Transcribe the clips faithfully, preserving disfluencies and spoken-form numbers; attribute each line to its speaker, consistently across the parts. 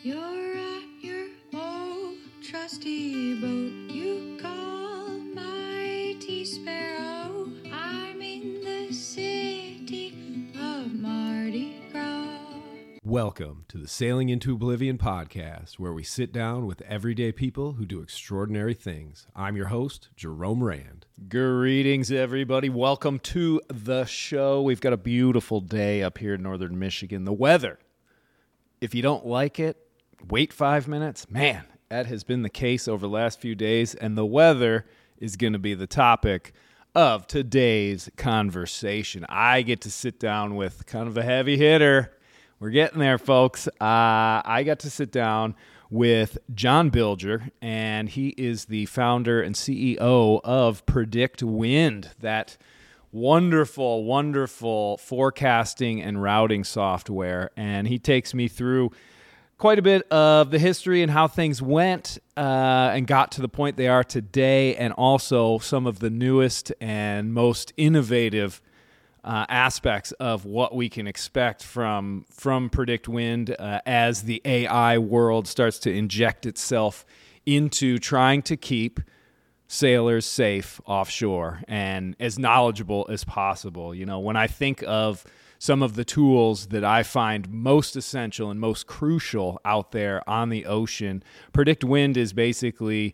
Speaker 1: You're at your old trusty boat. You call mighty sparrow. I'm in the city of Mardi Gras.
Speaker 2: Welcome to the Sailing into Oblivion podcast, where we sit down with everyday people who do extraordinary things. I'm your host, Jerome Rand.
Speaker 3: Greetings, everybody. Welcome to the show. We've got a beautiful day up here in northern Michigan. The weather, if you don't like it, wait five minutes. Man, that has been the case over the last few days, and the weather is going to be the topic of today's conversation. I get to sit down with kind of a heavy hitter. We're getting there, folks. Uh, I got to sit down with John Bilger, and he is the founder and C E O of Predict Wind, that wonderful, wonderful forecasting and routing software. And he takes me through quite a bit of the history and how things went uh, and got to the point they are today, and also some of the newest and most innovative Uh, aspects of what we can expect from from Predict Wind uh, as the A I world starts to inject itself into trying to keep sailors safe offshore and as knowledgeable as possible. You know, when I think of some of the tools that I find most essential and most crucial out there on the ocean, Predict Wind is basically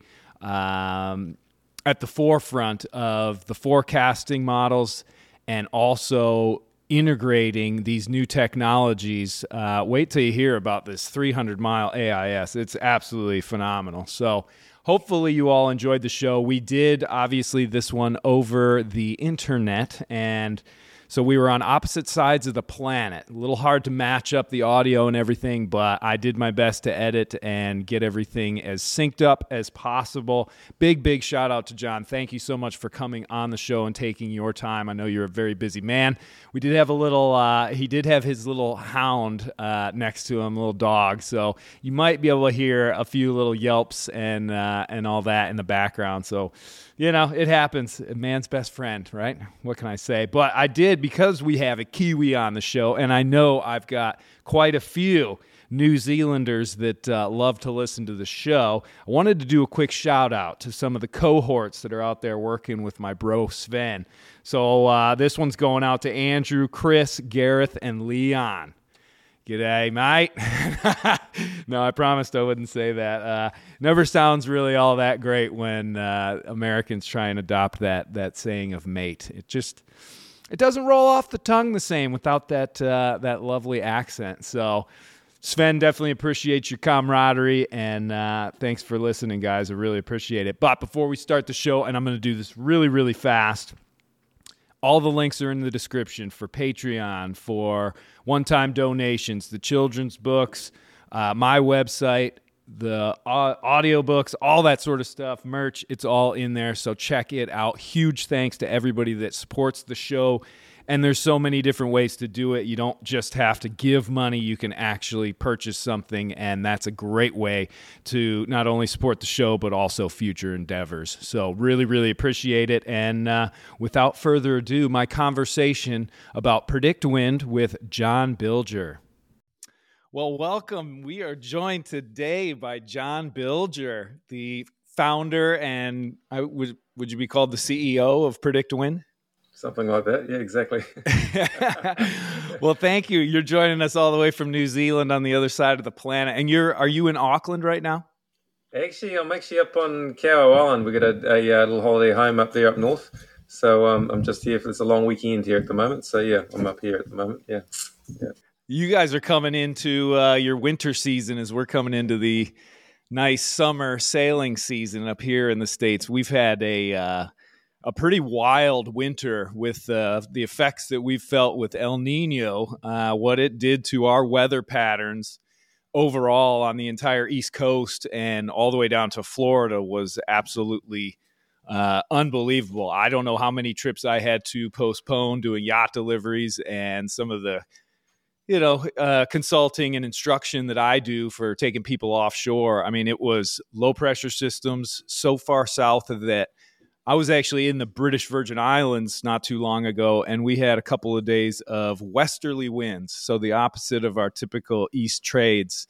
Speaker 3: um, at the forefront of the forecasting models and also integrating these new technologies. Uh, wait till you hear about this three hundred mile A I S. It's absolutely phenomenal. So hopefully you all enjoyed the show. We did, obviously, this one over the internet, and so we were on opposite sides of the planet. A little hard to match up the audio and everything, but I did my best to edit and get everything as synced up as possible. Big, big shout out to John. Thank you so much for coming on the show and taking your time. I know you're a very busy man. We did have a little, uh, he did have his little hound uh, next to him, a little dog, so you might be able to hear a few little yelps and uh, and all that in the background. So, you know, it happens. A man's best friend, right? What can I say? But I did, because we have a Kiwi on the show, and I know I've got quite a few New Zealanders that uh, love to listen to the show. I wanted to do a quick shout out to some of the cohorts that are out there working with my bro Sven. So uh, this one's going out to Andrew, Chris, Gareth, and Leon. G'day, mate. No, I promised I wouldn't say that. Uh, never sounds really all that great when uh, Americans try and adopt that that saying of mate. It just it doesn't roll off the tongue the same without that uh, that lovely accent. So, Sven, definitely appreciate your camaraderie, and uh, thanks for listening, guys. I really appreciate it. But before we start the show, and I'm going to do this really, really fast, all the links are in the description for Patreon, for one-time donations, the children's books, uh, my website, the uh, audiobooks, all that sort of stuff, merch. It's all in there, so check it out. Huge thanks to everybody that supports the show. And there's so many different ways to do it. You don't just have to give money. You can actually purchase something, and that's a great way to not only support the show, but also future endeavors. So really, really appreciate it. And uh, without further ado, my conversation about Predict Wind with John Bilger. Well, welcome. We are joined today by John Bilger, the founder, and I would, would you be called the C E O of Predict Wind?
Speaker 4: Something like that. Yeah, exactly.
Speaker 3: Well, thank you. You're joining us all the way from New Zealand on the other side of the planet. And you're, are you in Auckland right now?
Speaker 4: Actually, I'm actually up on Cow Island. We got a, a, a little holiday home up there up north. So um, I'm just here for this a long weekend here at the moment. So yeah, I'm up here at the moment. Yeah. yeah.
Speaker 3: You guys are coming into uh, your winter season as we're coming into the nice summer sailing season up here in the States. We've had a... Uh, A pretty wild winter with uh, the effects that we've felt with El Nino, uh, what it did to our weather patterns overall on the entire East Coast and all the way down to Florida was absolutely uh, unbelievable. I don't know how many trips I had to postpone doing yacht deliveries and some of the, you know, uh, consulting and instruction that I do for taking people offshore. I mean, it was low pressure systems so far south of that. I was actually in the British Virgin Islands not too long ago, and we had a couple of days of westerly winds, so the opposite of our typical east trades.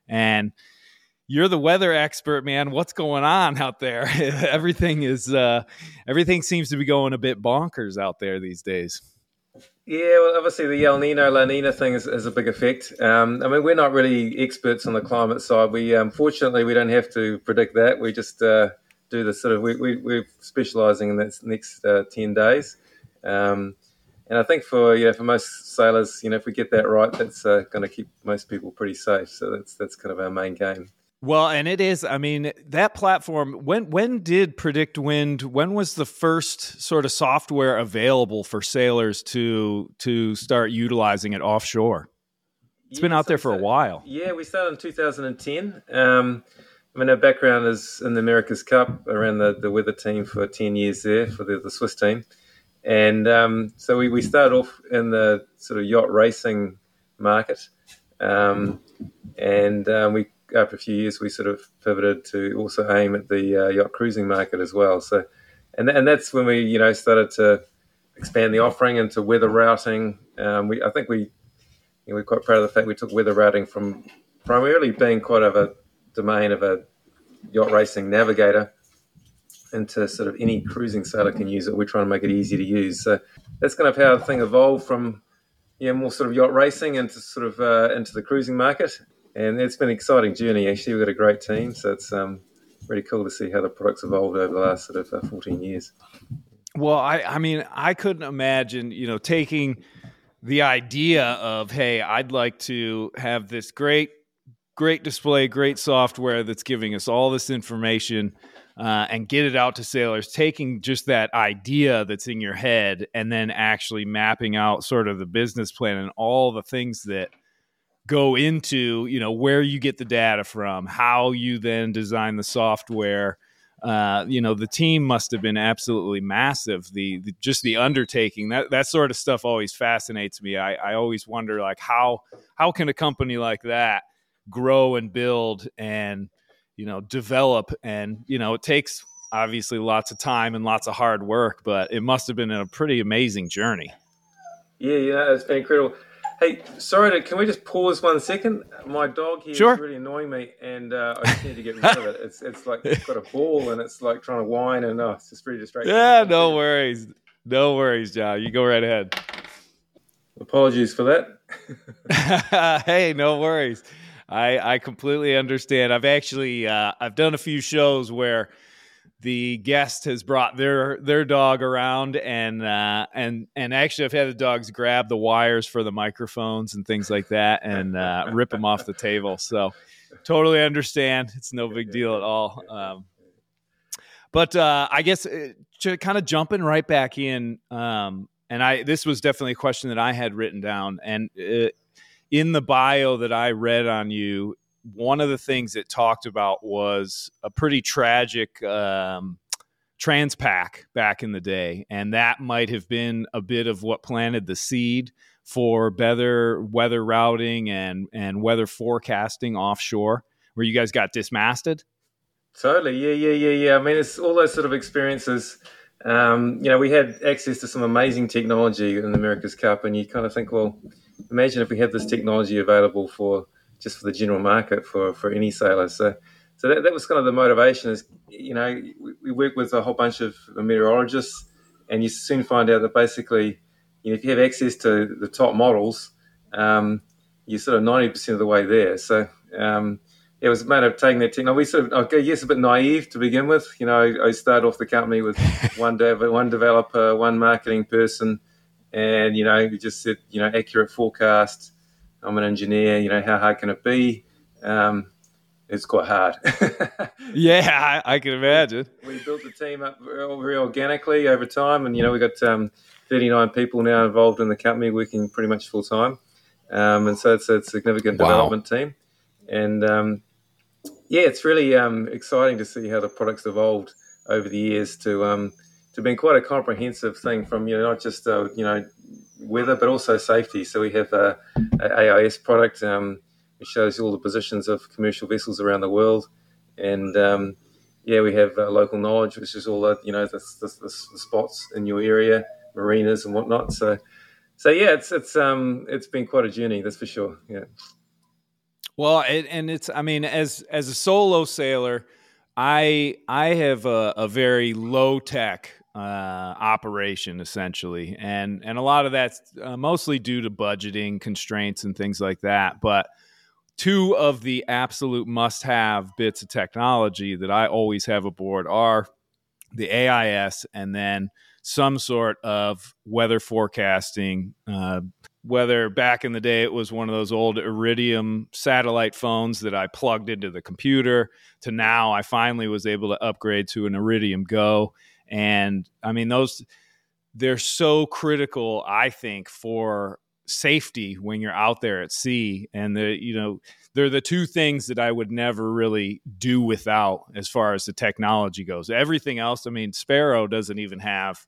Speaker 3: And you're the weather expert, man. What's going on out there? everything is uh, everything seems to be going a bit bonkers out there these days.
Speaker 4: Yeah, well, obviously the El Nino, La Nina thing is, is a big effect. Um, I mean, we're not really experts on the climate side. We, um, fortunately, we don't have to predict that. We just uh, do the sort of, we, we, we're specialising in that next uh, ten days. Um, and I think for, you know, for most sailors, you know, if we get that right, that's uh, going to keep most people pretty safe. So that's that's kind of our main game.
Speaker 3: Well, and it is, I mean, that platform, when when did Predict Wind, when was the first sort of software available for sailors to to start utilizing it offshore? It's yeah, been out so there for
Speaker 4: started,
Speaker 3: a while.
Speaker 4: Yeah, we started in two thousand ten. Um, I mean, our background is in the America's Cup, around the, the weather team for ten years there, for the, the Swiss team. And um, so we, we started off in the sort of yacht racing market. Um, and um, we after a few years, we sort of pivoted to also aim at the uh, yacht cruising market as well. So, and and that's when we, you know, started to expand the offering into weather routing. Um, we, I think we, you know, we're quite proud of the fact we took weather routing from primarily being quite of a domain of a yacht racing navigator into sort of any cruising sailor can use it. We're trying to make it easy to use. So that's kind of how the thing evolved from, yeah, more sort of yacht racing into sort of uh, into the cruising market. And it's been an exciting journey, actually. We've got a great team, so it's um, really cool to see how the product's evolved over the last sort of uh, fourteen years.
Speaker 3: Well, I, I mean, I couldn't imagine, you know, taking the idea of, hey, I'd like to have this great, great display, great software that's giving us all this information uh, and get it out to sailors, taking just that idea that's in your head and then actually mapping out sort of the business plan and all the things that go into, you know, where you get the data from, how you then design the software. Uh, you know, the team must have been absolutely massive. The, the just the undertaking, that that sort of stuff always fascinates me. I, I always wonder, like, how how can a company like that grow and build and, you know, develop? And, you know, it takes obviously lots of time and lots of hard work, but it must have been a pretty amazing journey.
Speaker 4: Yeah, yeah, it's been incredible. Hey, sorry, to, can we just pause one second? My dog here
Speaker 3: sure.
Speaker 4: is really annoying me, and uh, I just need to get rid of it. It's it's like it's got a ball, and it's like trying to whine, and oh, it's just really distracting.
Speaker 3: Yeah, no worries. No worries, John. You go right ahead.
Speaker 4: Apologies for that.
Speaker 3: Hey, no worries. I, I completely understand. I've actually uh, I've done a few shows where the guest has brought their their dog around, and uh, and and actually I've had the dogs grab the wires for the microphones and things like that and uh, rip them off the table. So totally understand. It's no big deal at all. Um, but uh, I guess uh, kind of jumping right back in, um, and I this was definitely a question that I had written down, and uh, in the bio that I read on you, one of the things it talked about was a pretty tragic um, Transpac back in the day. And that might have been a bit of what planted the seed for better weather routing and, and weather forecasting offshore, where you guys got dismasted.
Speaker 4: Totally. Yeah, yeah, yeah, yeah. I mean, it's all those sort of experiences. Um, you know, we had access to some amazing technology in the America's Cup, and you kind of think, well, imagine if we had this technology available for just for the general market for, for any sailor. So so that, that was kind of the motivation is, you know, we, we work with a whole bunch of meteorologists, and you soon find out that basically, you know, if you have access to the top models, um, you're sort of ninety percent of the way there. So um, it was a matter of taking that technology. We sort of, I guess, a bit naive to begin with. You know, I, I started off the company with one dev, one developer, one marketing person, and, you know, we just said, you know, accurate forecast. I'm an engineer, you know, how hard can it be? Um, it's quite hard.
Speaker 3: Yeah, I, I can imagine.
Speaker 4: We built the team up very, very organically over time, and, you know, we've got um, thirty-nine people now involved in the company working pretty much full time. Um, and so it's a significant
Speaker 3: Wow.
Speaker 4: development team. And, um, yeah, it's really um, exciting to see how the product's evolved over the years to um, to being quite a comprehensive thing from, you know, not just, uh, you know, weather, but also safety. So we have a, a A I S product um, which shows you all the positions of commercial vessels around the world, and um, yeah, we have uh, local knowledge, which is all the, you know, the, the, the, the spots in your area, marinas and whatnot. So, so yeah, it's it's um it's been quite a journey, that's for sure. Yeah.
Speaker 3: Well, it, and it's, I mean, as as a solo sailor, I I have a, a very low tech uh, operation essentially, and and a lot of that's uh, mostly due to budgeting constraints and things like that. But two of the absolute must have bits of technology that I always have aboard are the A I S and then some sort of weather forecasting. Uh, whether back in the day it was one of those old Iridium satellite phones that I plugged into the computer, to now I finally was able to upgrade to an Iridium Go. And I mean, those, they're so critical, I think, for safety when you're out there at sea. And the, you know, they're the two things that I would never really do without as far as the technology goes. Everything else, I mean, Sparrow doesn't even have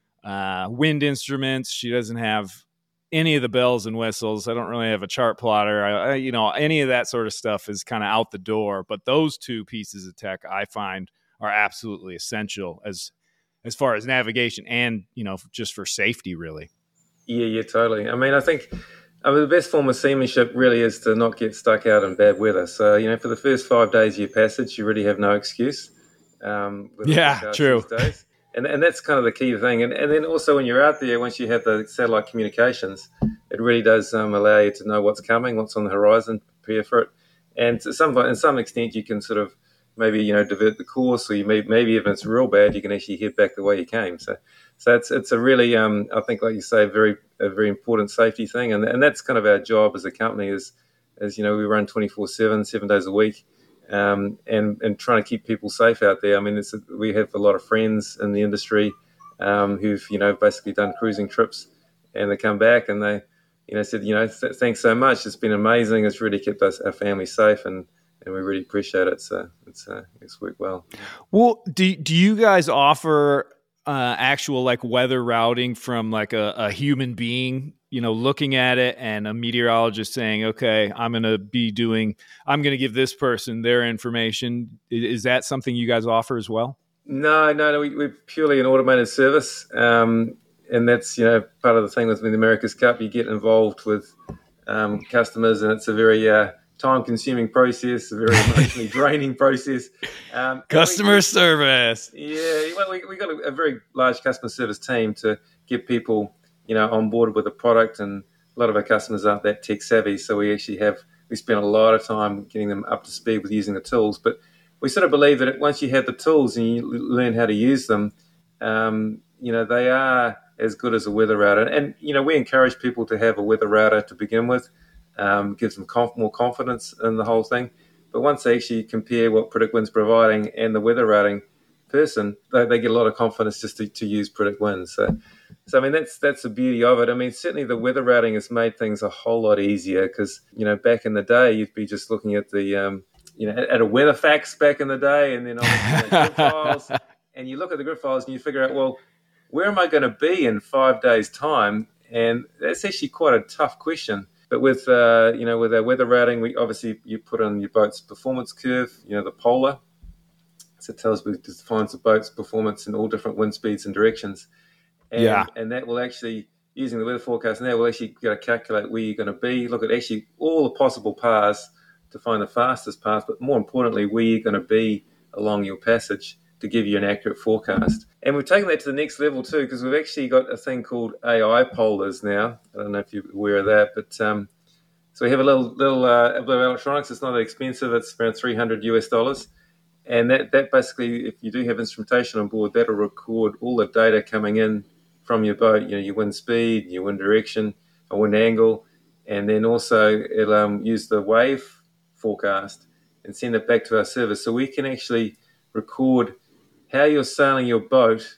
Speaker 3: uh, wind instruments. She doesn't have any of the bells and whistles. I don't really have a chart plotter. I, I, you know, any of that sort of stuff is kind of out the door. But those two pieces of tech I find are absolutely essential as as far as navigation and, you know, just for safety, really.
Speaker 4: Yeah, yeah, totally. I mean, I think I mean, the best form of seamanship really is to not get stuck out in bad weather. So, you know, for the first five days of your passage, you really have no excuse. Um, with
Speaker 3: yeah, true.
Speaker 4: These days. And and that's kind of the key thing. And and then also when you're out there, once you have the satellite communications, it really does um, allow you to know what's coming, what's on the horizon, prepare for it. And to some, in some extent, you can sort of maybe, you know, divert the course, or you may, maybe if it's real bad, you can actually head back the way you came. So so it's it's a really, um, I think, like you say, very a very important safety thing. And and that's kind of our job as a company is, is you know, we run twenty-four seven, seven days a week. Um, and, and trying to keep people safe out there. I mean, it's a, we have a lot of friends in the industry um, who've, you know, basically done cruising trips, and they come back and they, you know, said, you know, th- thanks so much. It's been amazing. It's really kept us, our family safe, and, and we really appreciate it. So it's uh, it's worked well.
Speaker 3: Well, do do you guys offer uh, actual like weather routing from like a, a human being, you know, looking at it, and a meteorologist saying, okay, I'm going to be doing, I'm going to give this person their information? Is that something you guys offer as well?
Speaker 4: No, no, no. We, we're purely an automated service. Um, and that's, you know, part of the thing with the America's Cup. You get involved with um, customers, and it's a very uh, time-consuming process, a very emotionally draining process. Um,
Speaker 3: customer we, service.
Speaker 4: Yeah, well, we we got a, a very large customer service team to get people, you know, on board with the product, and a lot of our customers aren't that tech savvy, so we actually have we spend a lot of time getting them up to speed with using the tools. But we sort of believe that once you have the tools and you learn how to use them, um, you know, they are as good as a weather router. And, you know, we encourage people to have a weather router to begin with, um, gives them conf- more confidence in the whole thing. But once they actually compare what PredictWind's providing and the weather routing person, they, they get a lot of confidence just to, to use PredictWind. So, so I mean, that's that's the beauty of it. I mean, certainly the weather routing has made things a whole lot easier, because, you know, back in the day, you'd be just looking at the, um, you know, at, at a weather fax back in the day, and then on the grid files, and you look at the grid files and you figure out, well, where am I going to be in five days' time? And that's actually quite a tough question. But with, uh, you know, with our weather routing, we obviously, you put on your boat's performance curve, you know, the polar. So it tells me, it defines the boat's performance in all different wind speeds and directions. And,
Speaker 3: yeah.
Speaker 4: and that will actually, using the weather forecast now, will actually go to calculate where you're going to be, look at actually all the possible paths to find the fastest path, but more importantly, where you're going to be along your passage to give you an accurate forecast. And we've taken that to the next level too, because we've actually got a thing called A I polars now. I don't know if you're aware of that, but um, so we have a little little uh, a bit of electronics. It's not that expensive. It's around three hundred US dollars. And that, that basically, if you do have instrumentation on board, that'll record all the data coming in from your boat, you know, your wind speed, your wind direction, or wind angle, and then also it'll um, use the wave forecast and send it back to our service. So we can actually record how you're sailing your boat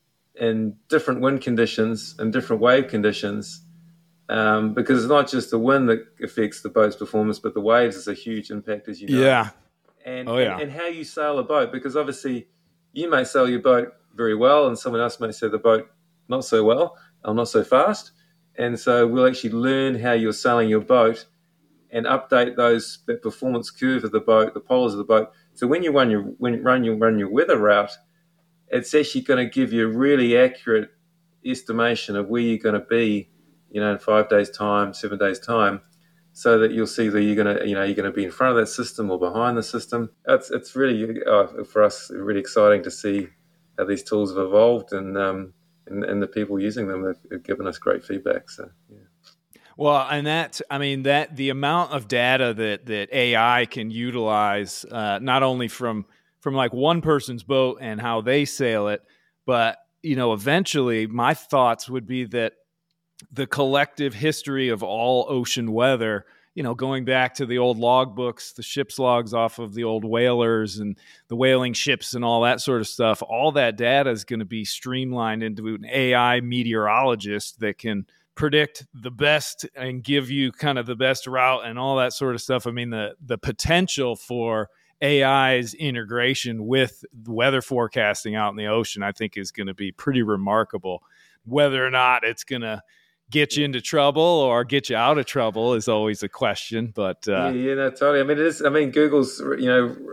Speaker 4: in different wind conditions and different wave conditions, um, because it's not just the wind that affects the boat's performance, but the waves is a huge impact, as you know.
Speaker 3: Yeah.
Speaker 4: And,
Speaker 3: oh, yeah.
Speaker 4: and, and how you sail a boat, because obviously you may sail your boat very well and someone else may sail the boat not so well or not so fast. And so we'll actually learn how you're sailing your boat and update those that performance curve of the boat, the polars of the boat. So when you run your when run your run your weather route, it's actually going to give you a really accurate estimation of where you're going to be, you know, in five days' time, seven days' time, so that you'll see that you're going to, you know, you're going to be in front of that system or behind the system. It's it's really uh, for us really exciting to see how these tools have evolved, and um, and, and the people using them have, have given us great feedback. So yeah.
Speaker 3: Well, and that's, I mean, that the amount of data that that A I can utilize, uh, not only from from like one person's boat and how they sail it, but you know, eventually, my thoughts would be that the collective history of all ocean weather, you know, going back to the old logbooks, the ship's logs off of the old whalers and the whaling ships and all that sort of stuff, all that data is going to be streamlined into an A I meteorologist that can predict the best and give you kind of the best route and all that sort of stuff. I mean, the the potential for A I's integration with weather forecasting out in the ocean, I think, is going to be pretty remarkable. Whether or not it's going to get you into trouble or get you out of trouble is always a question. But uh,
Speaker 4: yeah, yeah, no, totally. I mean, it is. I mean, Google's, you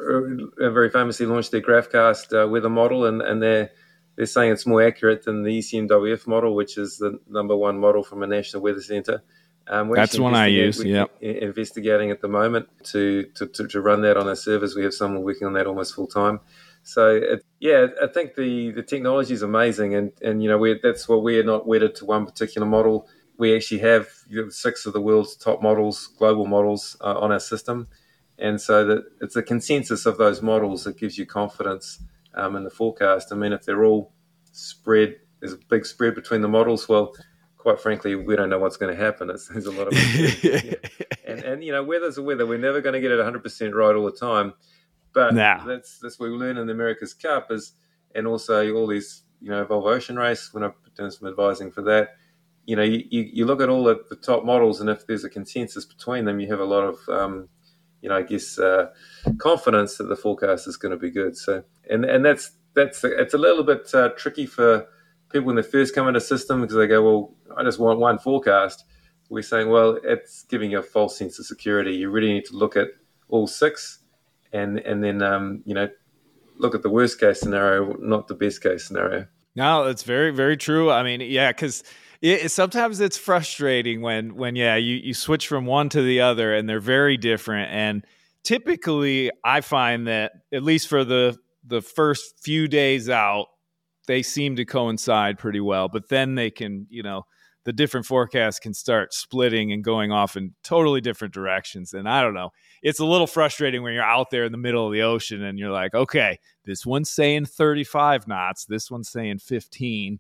Speaker 4: know, very famously launched their GraphCast uh, weather model, and and they're they're saying it's more accurate than the E C M W F model, which is the number one model from a National Weather Center. Um,
Speaker 3: That's one I use, yeah.
Speaker 4: Investigating at the moment to, to, to, to run that on our servers. We have someone working on that almost full time. So, it, yeah, I think the, the technology is amazing. And, and you know, we're, that's what we're not wedded to one particular model. We actually have you know, six of the world's top models, global models uh, on our system. And so that it's a consensus of those models that gives you confidence um, in the forecast. I mean, if they're all spread, there's a big spread between the models, well, quite frankly, we don't know what's going to happen. It's, there's a lot of yeah. and and you know, weather's a weather. We're never going to get it one hundred percent right all the time. But
Speaker 3: nah.
Speaker 4: that's that's what we learn in the America's Cup is, and also all these, you know, Volvo Ocean Race. When I've done some advising for that, you know, you, you, you look at all the, the top models, and if there's a consensus between them, you have a lot of, um, you know, I guess uh, confidence that the forecast is going to be good. So, and and that's that's it's a little bit uh, tricky for people when they first come into the system because they go, well, I just want one forecast. We're saying, well, it's giving you a false sense of security. You really need to look at all six and and then, um, you know, look at the worst case scenario, not the best case scenario.
Speaker 3: No, that's very, very true. I mean, yeah, because it, sometimes it's frustrating when, when yeah, you, you switch from one to the other and they're very different. And typically I find that, at least for the the first few days out, they seem to coincide pretty well, but then they can, you know, the different forecasts can start splitting and going off in totally different directions. And I don't know, it's a little frustrating when you're out there in the middle of the ocean and you're like, okay, this one's saying thirty-five knots. This one's saying fifteen.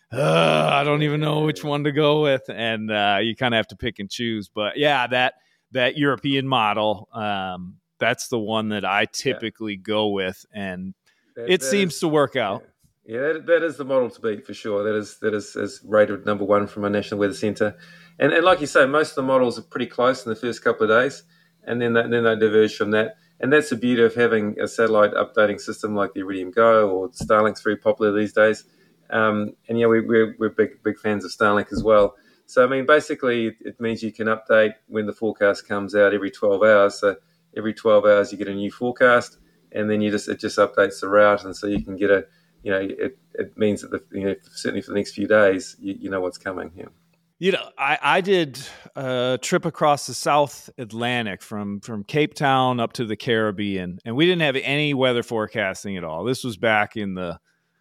Speaker 3: Uh, I don't even know which one to go with. And uh, you kind of have to pick and choose. But yeah, that, that European model, um, that's the one that I typically yeah. go with. And that, it that seems is, to work out.
Speaker 4: Yeah. Yeah, that, that is the model to beat for sure. That is that is, is rated number one from our National Weather Centre, and and like you say, most of the models are pretty close in the first couple of days, and then they, then they diverge from that. And that's the beauty of having a satellite updating system like the Iridium Go or Starlink's very popular these days. Um, and yeah, we, we're we're big big fans of Starlink as well. So I mean, basically, it, it means you can update when the forecast comes out every twelve hours. So every twelve hours, you get a new forecast, and then you just it just updates the route, and so you can get a You know, it, it means that the, you know, certainly for the next few days, you, you know what's coming. Yeah.
Speaker 3: You know, I, I did a trip across the South Atlantic from, from Cape Town up to the Caribbean, and we didn't have any weather forecasting at all. This was back in the,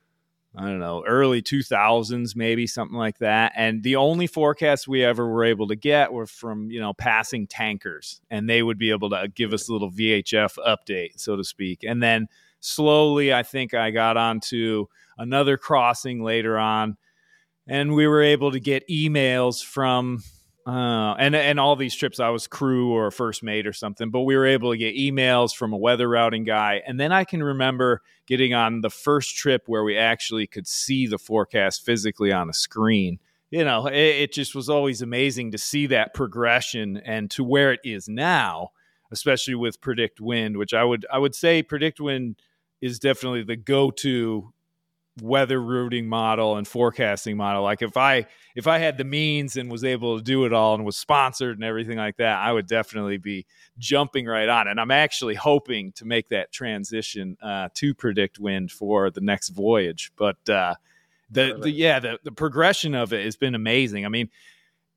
Speaker 3: I don't know, early two thousands, maybe something like that. And the only forecasts we ever were able to get were from, you know, passing tankers, and they would be able to give us a little V H F update, so to speak. And then slowly, I think I got onto another crossing later on, and we were able to get emails from, uh, and and all these trips I was crew or first mate or something, but we were able to get emails from a weather routing guy. And then I can remember getting on the first trip where we actually could see the forecast physically on a screen. You know, it, it just was always amazing to see that progression and to where it is now, especially with Predict Wind, which I would I would say Predict Wind is definitely the go-to weather routing model and forecasting model. Like if I if I had the means and was able to do it all and was sponsored and everything like that, I would definitely be jumping right on. And I'm actually hoping to make that transition uh, to Predict Wind for the next voyage. But uh, the, the yeah, the, the progression of it has been amazing. I mean,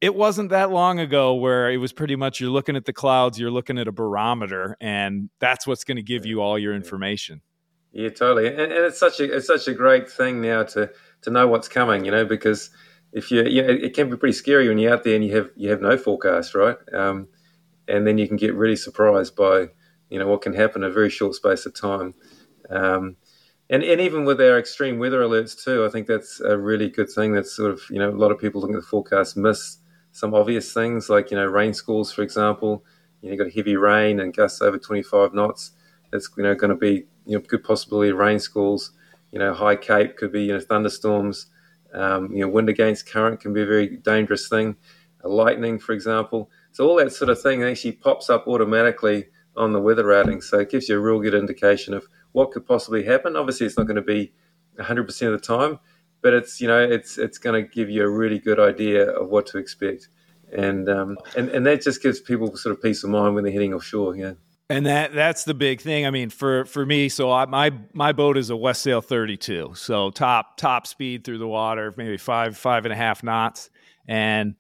Speaker 3: it wasn't that long ago where it was pretty much you're looking at the clouds, you're looking at a barometer, and that's what's going to give you all your information.
Speaker 4: Yeah, totally. And, and it's such a it's such a great thing now to to know what's coming, you know, because if you, you know, it, it can be pretty scary when you're out there and you have you have no forecast, right? Um, and then you can get really surprised by, you know, what can happen in a very short space of time. Um, and, and even with our extreme weather alerts too, I think that's a really good thing. That's sort of, you know, a lot of people looking at the forecast miss some obvious things like, you know, rain squalls, for example. You know, you've got heavy rain and gusts over twenty-five knots. That's, you know, going to be, you know, good possibility of rain squalls. You know, high Cape could be, you know, thunderstorms. Um, you know, wind against current can be a very dangerous thing. Uh, lightning, for example. So all that sort of thing actually pops up automatically on the weather routing. So it gives you a real good indication of what could possibly happen. Obviously, it's not going to be one hundred percent of the time, but it's, you know, it's it's going to give you a really good idea of what to expect. And um, and, and that just gives people sort of peace of mind when they're heading offshore, yeah.
Speaker 3: And that that's the big thing. I mean, for, for me, so I, my my boat is a West Sail thirty-two, so top top speed through the water, maybe five five and a half knots, and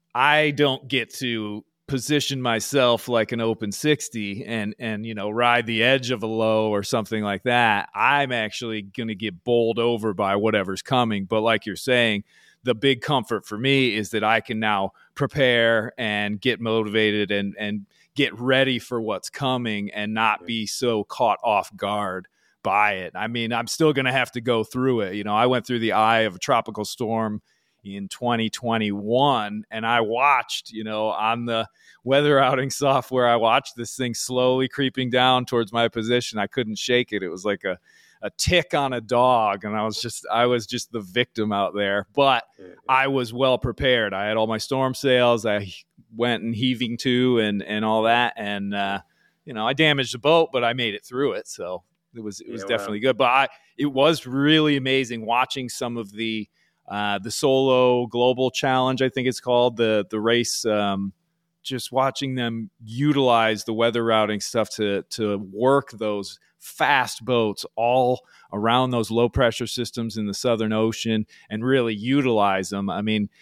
Speaker 3: I don't get to position myself like an open sixty and and you know ride the edge of a low or something like that. I'm actually going to get bowled over by whatever's coming. But like you're saying, the big comfort for me is that I can now prepare and get motivated and and get ready for what's coming and not be so caught off guard by it. I mean, I'm still going to have to go through it. You know, I went through the eye of a tropical storm in twenty twenty-one, and I watched, you know, on the weather outing software, I watched this thing slowly creeping down towards my position. I couldn't shake it. It was like a, a tick on a dog, and I was just, I was just the victim out there, but I was well prepared. I had all my storm sails. I went and heaving to and, and all that. And, uh, you know, I damaged the boat, but I made it through it. So it was, it was yeah, definitely wow. good, but I, it was really amazing watching some of the, uh, the solo global challenge, I think it's called, the, the race, um, just watching them utilize the weather routing stuff to, to work those fast boats all around those low pressure systems in the Southern Ocean and really utilize them. I mean,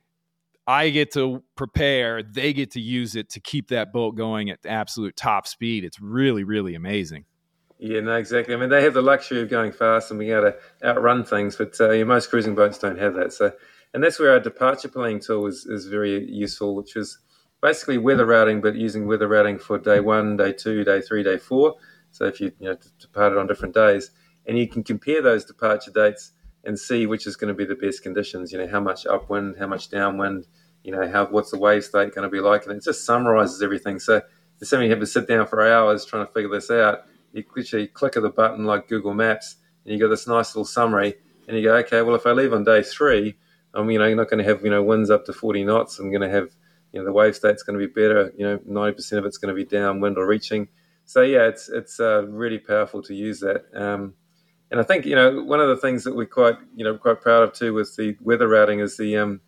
Speaker 3: I get to prepare, they get to use it to keep that boat going at absolute top speed. It's really, really amazing.
Speaker 4: Yeah, no, exactly. I mean, they have the luxury of going fast and being able to outrun things, but uh, yeah, most cruising boats don't have that. So, and that's where our departure planning tool is, is very useful, which is basically weather routing, but using weather routing for day one, day two, day three, day four. So if you, you know, departed on different days, and you can compare those departure dates and see which is going to be the best conditions, you know, how much upwind, how much downwind, you know, how what's the wave state going to be like, and it just summarizes everything. So instead of you have to sit down for hours trying to figure this out, you literally click of the button like Google Maps, and you got this nice little summary, and you go, okay, well, if I leave on day three, I'm, you know, you're not going to have, you know, winds up to forty knots. I'm going to have, you know, the wave state's going to be better. You know, ninety percent of it's going to be downwind or reaching. So yeah, it's it's uh, really powerful to use that. Um, and I think, you know, one of the things that we're quite, you know, quite proud of too with the weather routing is the um,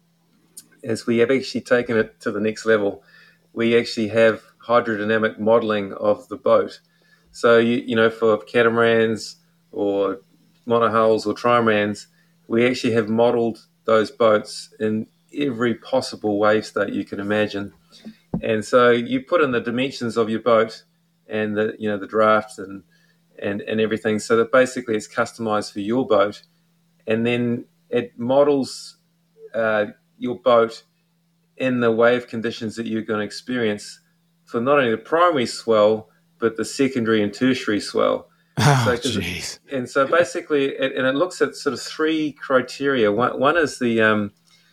Speaker 4: is we have actually taken it to the next level. We actually have hydrodynamic modeling of the boat. So you you know, for catamarans or monohulls or trimarans, we actually have modeled those boats in every possible wave state you can imagine. And so you put in the dimensions of your boat and the, you know, the drafts and, and, and everything, so that basically it's customized for your boat. And then it models uh, your boat in the wave conditions that you're going to experience for not only the primary swell, but the secondary and tertiary swell.
Speaker 3: Oh, jeez.
Speaker 4: So, and so basically, it, and it looks at sort of three criteria. One, one is the um,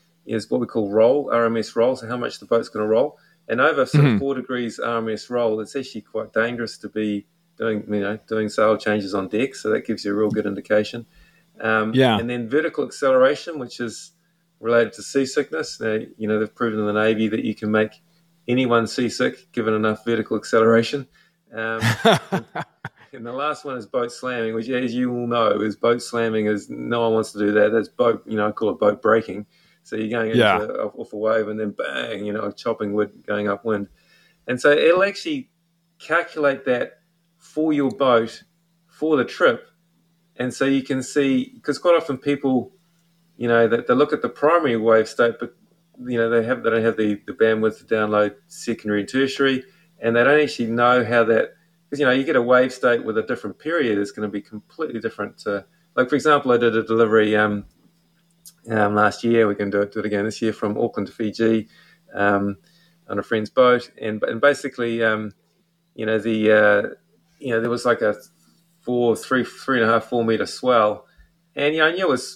Speaker 4: is what we call roll, R M S roll, so how much the boat's going to roll. And over sort mm-hmm. of four degrees R M S roll, it's actually quite dangerous to be doing, you know, doing sail changes on deck. So that gives you a real good indication. Um,
Speaker 3: yeah.
Speaker 4: And then vertical acceleration, which is related to seasickness. Now, you know, they've proven in the Navy that you can make anyone seasick given enough vertical acceleration. Um, and, and the last one is boat slamming, which, as you all know, is boat slamming. Is no one wants to do that. That's boat, you know, I call it boat breaking. So you're going into
Speaker 3: yeah.
Speaker 4: a, off a wave and then bang, you know, chopping wood going upwind. And so it'll actually calculate that for your boat for the trip. And so you can see, because quite often people, you know, that they look at the primary wave state, but you know, they have they don't have the, the bandwidth to download secondary and tertiary, and they don't actually know how that, because, you know, you get a wave state with a different period, it's going to be completely different. To, like, for example, I did a delivery um, um, last year. We can do it, do it again this year from Auckland to Fiji um, on a friend's boat, and and basically, um, you know, the uh, you know, there was like a four, three, three and a half, four meter swell, and you know, I knew it was,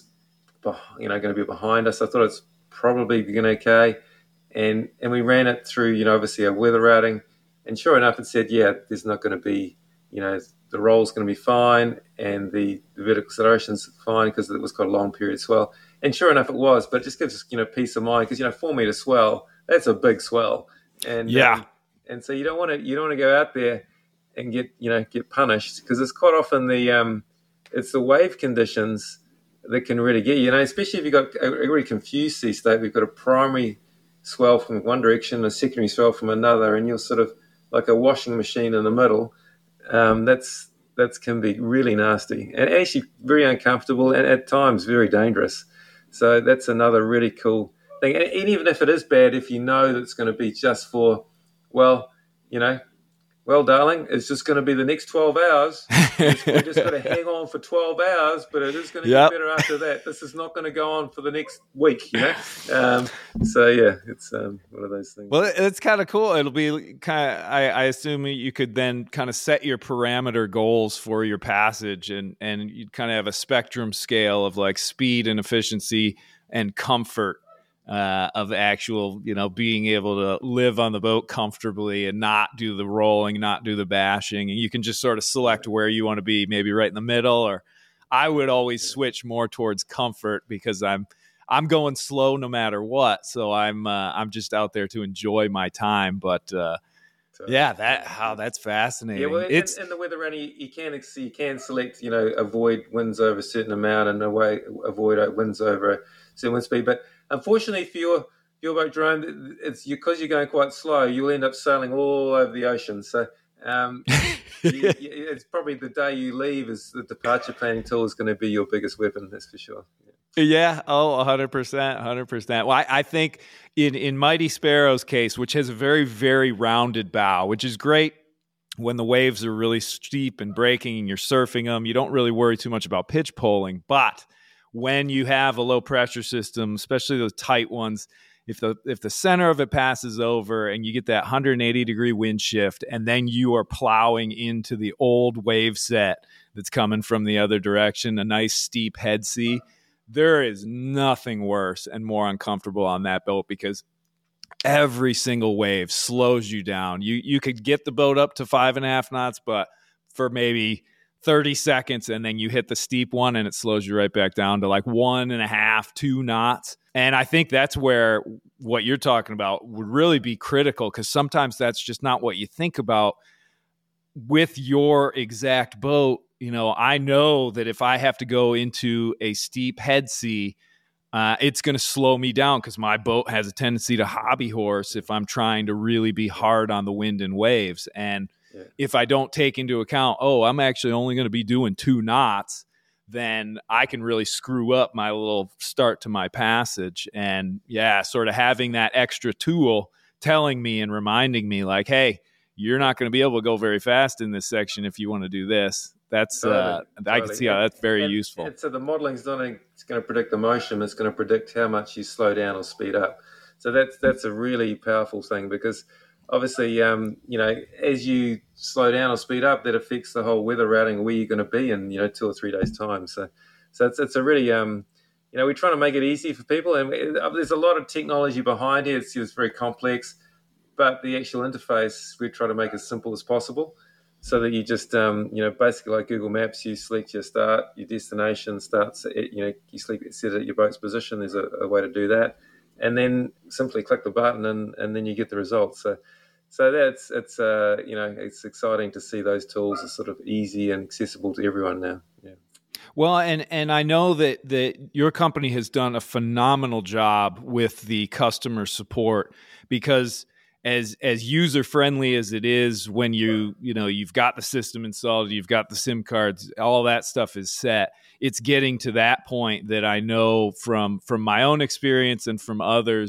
Speaker 4: you know, going to be behind us. I thought it's probably going okay, and and we ran it through, you know, obviously our weather routing, and sure enough, it said, yeah, there's not going to be, you know, the roll's going to be fine, and the, the vertical acceleration's fine because it was quite a long period swell, and sure enough, it was. But it just gives us, you know, peace of mind because, you know, four meter swell, that's a big swell, and
Speaker 3: yeah,
Speaker 4: um, and so you don't want to you don't want to go out there and get, you know, get punished, because it's quite often the um, it's the wave conditions that can really get you, you know, especially if you've got a really confused sea state. We've got a primary swell from one direction, a secondary swell from another, and you're sort of like a washing machine in the middle. Um, that's that's can be really nasty and actually very uncomfortable and at times very dangerous. So that's another really cool thing. And even if it is bad, if you know that it's going to be just for, well, you know, well, darling, it's just going to be the next twelve hours. We're just going to hang on for twelve hours, but it is going to yep. get better after that. This is not going to go on for the next week, you know? Um, so, yeah, it's um, one of those things.
Speaker 3: Well, it's kind of cool. It'll be kind of, I, I assume you could then kind of set your parameter goals for your passage, and, and you'd kind of have a spectrum scale of like speed and efficiency and comfort. Uh, of actual, you know, being able to live on the boat comfortably and not do the rolling, not do the bashing. And you can just sort of select where you want to be, maybe right in the middle. Or I would always switch more towards comfort because I'm I'm going slow no matter what. So I'm uh, I'm just out there to enjoy my time. But uh, so, yeah, that how oh, that's fascinating.
Speaker 4: Yeah, well, it's in the weather running, you, you can you can select, you know, avoid winds over a certain amount and away avoid winds over a certain wind speed, but unfortunately for your, your boat, Jerome, it's because you're going quite slow, you'll end up sailing all over the ocean. So um, you, you, it's probably the day you leave is the departure planning tool is going to be your biggest weapon, that's for sure. Yeah,
Speaker 3: yeah. Oh, one hundred percent, one hundred percent. Well, I, I think in, in Mighty Sparrow's case, which has a very, very rounded bow, which is great when the waves are really steep and breaking and you're surfing them, you don't really worry too much about pitch poling. But when you have a low pressure system, especially those tight ones, if the if the center of it passes over and you get that one hundred eighty degree wind shift, and then you are plowing into the old wave set that's coming from the other direction, a nice steep head sea, there is nothing worse and more uncomfortable on that boat because every single wave slows you down. You you could get the boat up to five and a half knots, but for maybe thirty seconds, and then you hit the steep one and it slows you right back down to like one and a half, two knots. And I think that's where what you're talking about would really be critical, because sometimes that's just not what you think about with your exact boat. You know, I know that if I have to go into a steep head sea, uh, it's going to slow me down because my boat has a tendency to hobby horse if I'm trying to really be hard on the wind and waves. And yeah. if I don't take into account, oh, I'm actually only going to be doing two knots, then I can really screw up my little start to my passage. And yeah, sort of having that extra tool telling me and reminding me like, hey, you're not going to be able to go very fast in this section if you want to do this. That's totally, uh, totally. I can see how that's very
Speaker 4: and,
Speaker 3: useful.
Speaker 4: And so the modeling's not only it's going to predict the motion, it's going to predict how much you slow down or speed up. So that's that's a really powerful thing, because obviously, um, you know, as you slow down or speed up, that affects the whole weather routing where you're going to be in, you know, two or three days time. So, so it's it's a really, um, you know, we're trying to make it easy for people, and there's a lot of technology behind it. It's, it's very complex, but the actual interface we try to make as simple as possible, so that you just, um, you know, basically like Google Maps, you select your start, your destination starts, at, you know, you select, set it at your boat's position. There's a, a way to do that, and then simply click the button, and, and then you get the results. So, so that's it's, uh, you know, it's exciting to see those tools are sort of easy and accessible to everyone now. Yeah.
Speaker 3: Well, and and I know that that your company has done a phenomenal job with the customer support, because as as user friendly as it is, when you you know you've got the system installed, you've got the SIM cards, all that stuff is set. It's getting to that point that I know from from my own experience and from others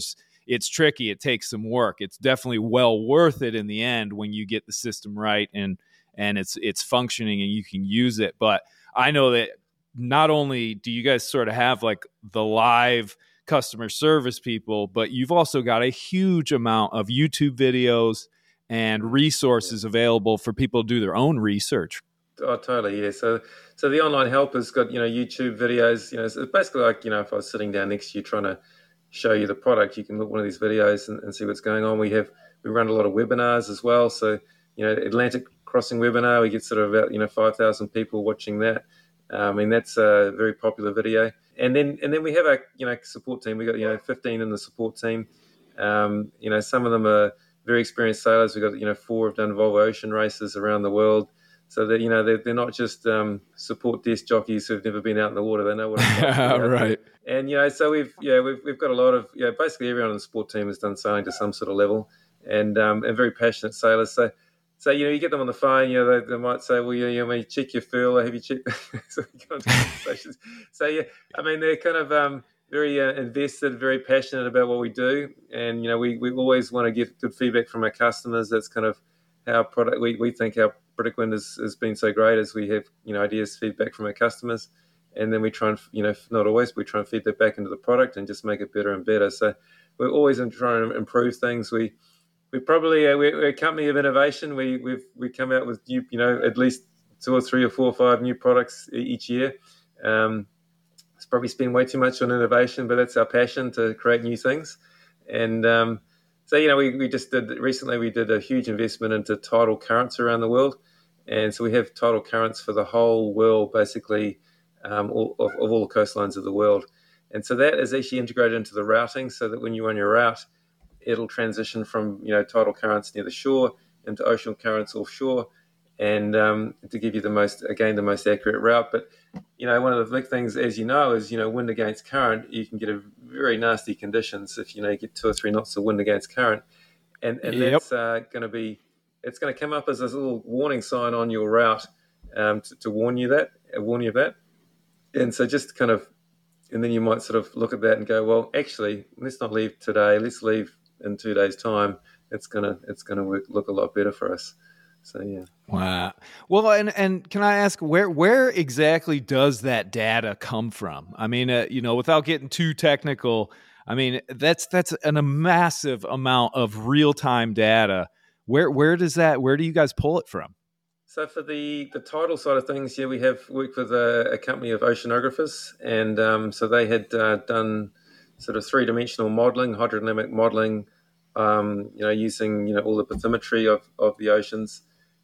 Speaker 3: it's tricky. It takes some work. It's definitely well worth it in the end when you get the system right and and it's it's functioning and you can use it. But I know that not only do you guys sort of have like the live customer service people, but you've also got a huge amount of YouTube videos and resources yeah. available for people to do their own research.
Speaker 4: Oh, totally, yeah. So, so the online help has got, you know, YouTube videos. You know, it's basically like, you know, if I was sitting down next to you trying to show you the product, you can look at one of these videos and, and see what's going on. We have we run a lot of webinars as well. So, you know, Atlantic Crossing webinar, we get sort of about, you know, five thousand people watching that. I mean, that's a very popular video. And then and then we have a, you know, support team. We got, you know, fifteen in the support team. Um, you know, some of them are very experienced sailors. We've got, you know, four have done Volvo Ocean races around the world. So that, you know, they're, they're not just um, support desk jockeys who've never been out in the water. They know what it's like.
Speaker 3: Right.
Speaker 4: And, you know, so we've, yeah, we've, we've got a lot of, yeah, basically everyone on the support team has done sailing to some sort of level and, um, and very passionate sailors. So, so, you know, you get them on the phone, you know, they, they might say, well, you know, you may check your furl, or have you checked? So we go into conversations. So, yeah, I mean, they're kind of um, very uh, invested, very passionate about what we do. And, you know, we, we always want to get good feedback from our customers. That's kind of how product, we, we think our Predict has, has been so great as we have, you know, ideas, feedback from our customers. And then we try and, you know, not always, we try and feed that back into the product and just make it better and better. So we're always trying to improve things. We we probably, uh, we're a company of innovation. We we've, we come out with new, you know, at least two or three or four or five new products each year. Um, it's probably spend way too much on innovation, but that's our passion to create new things. And um, so, you know, we, we just did, recently we did a huge investment into tidal currents around the world. And so we have tidal currents for the whole world, basically, um, all, of, of all the coastlines of the world. And so that is actually integrated into the routing so that when you run your route, it'll transition from, you know, tidal currents near the shore into ocean currents offshore and um, to give you the most, again, the most accurate route. But, you know, one of the big things, as you know, is, you know, wind against current, you can get a very nasty conditions if, you know, you get two or three knots of wind against current. And, and yep. that's uh, going to be, it's going to come up as a little warning sign on your route um, to, to warn you that, uh, warn you of that. And so just kind of, and then you might sort of look at that and go, well, actually, let's not leave today. Let's leave in two days' time. It's gonna, it's gonna work, look a lot better for us. So yeah.
Speaker 3: Wow. Well, and and can I ask where where exactly does that data come from? I mean, uh, you know, without getting too technical, I mean that's that's an, a massive amount of real time data. Where where does that? Where do you guys pull it from?
Speaker 4: So for the, the tidal side of things, yeah, we have worked with a, a company of oceanographers, and um, so they had uh, done sort of three dimensional modelling, hydrodynamic modelling, um, you know, using you know all the bathymetry of, of the oceans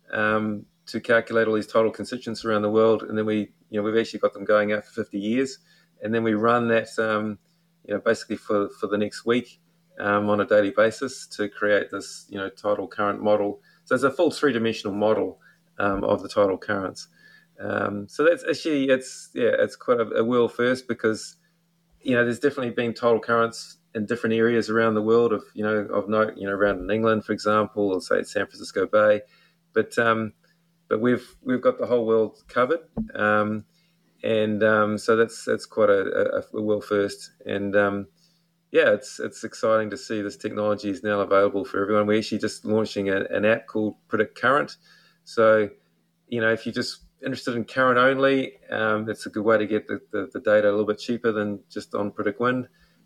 Speaker 4: um, to calculate all these tidal constituents around the world, and then we you know we've actually got them going out for fifty years, and then we run that um, you know basically for for the next week. Um, on a daily basis to create this, you know, tidal current model. So it's a full three-dimensional model um, of the tidal currents. Um, so that's actually, it's yeah, it's quite a, a world first because, you know, there's definitely been tidal currents in different areas around the world of, you know, of note, you know, around in England, for example, or say San Francisco Bay, but um, but we've we've got the whole world covered, um, and um, so that's that's quite a, a, a world first, and um, yeah, it's it's exciting to see this technology is now available for everyone. We're actually just launching a, an app called Predict Current. So, you know, if you're just interested in current only, um, it's a good way to get the, the, the data a little bit cheaper than just on Predict Wind.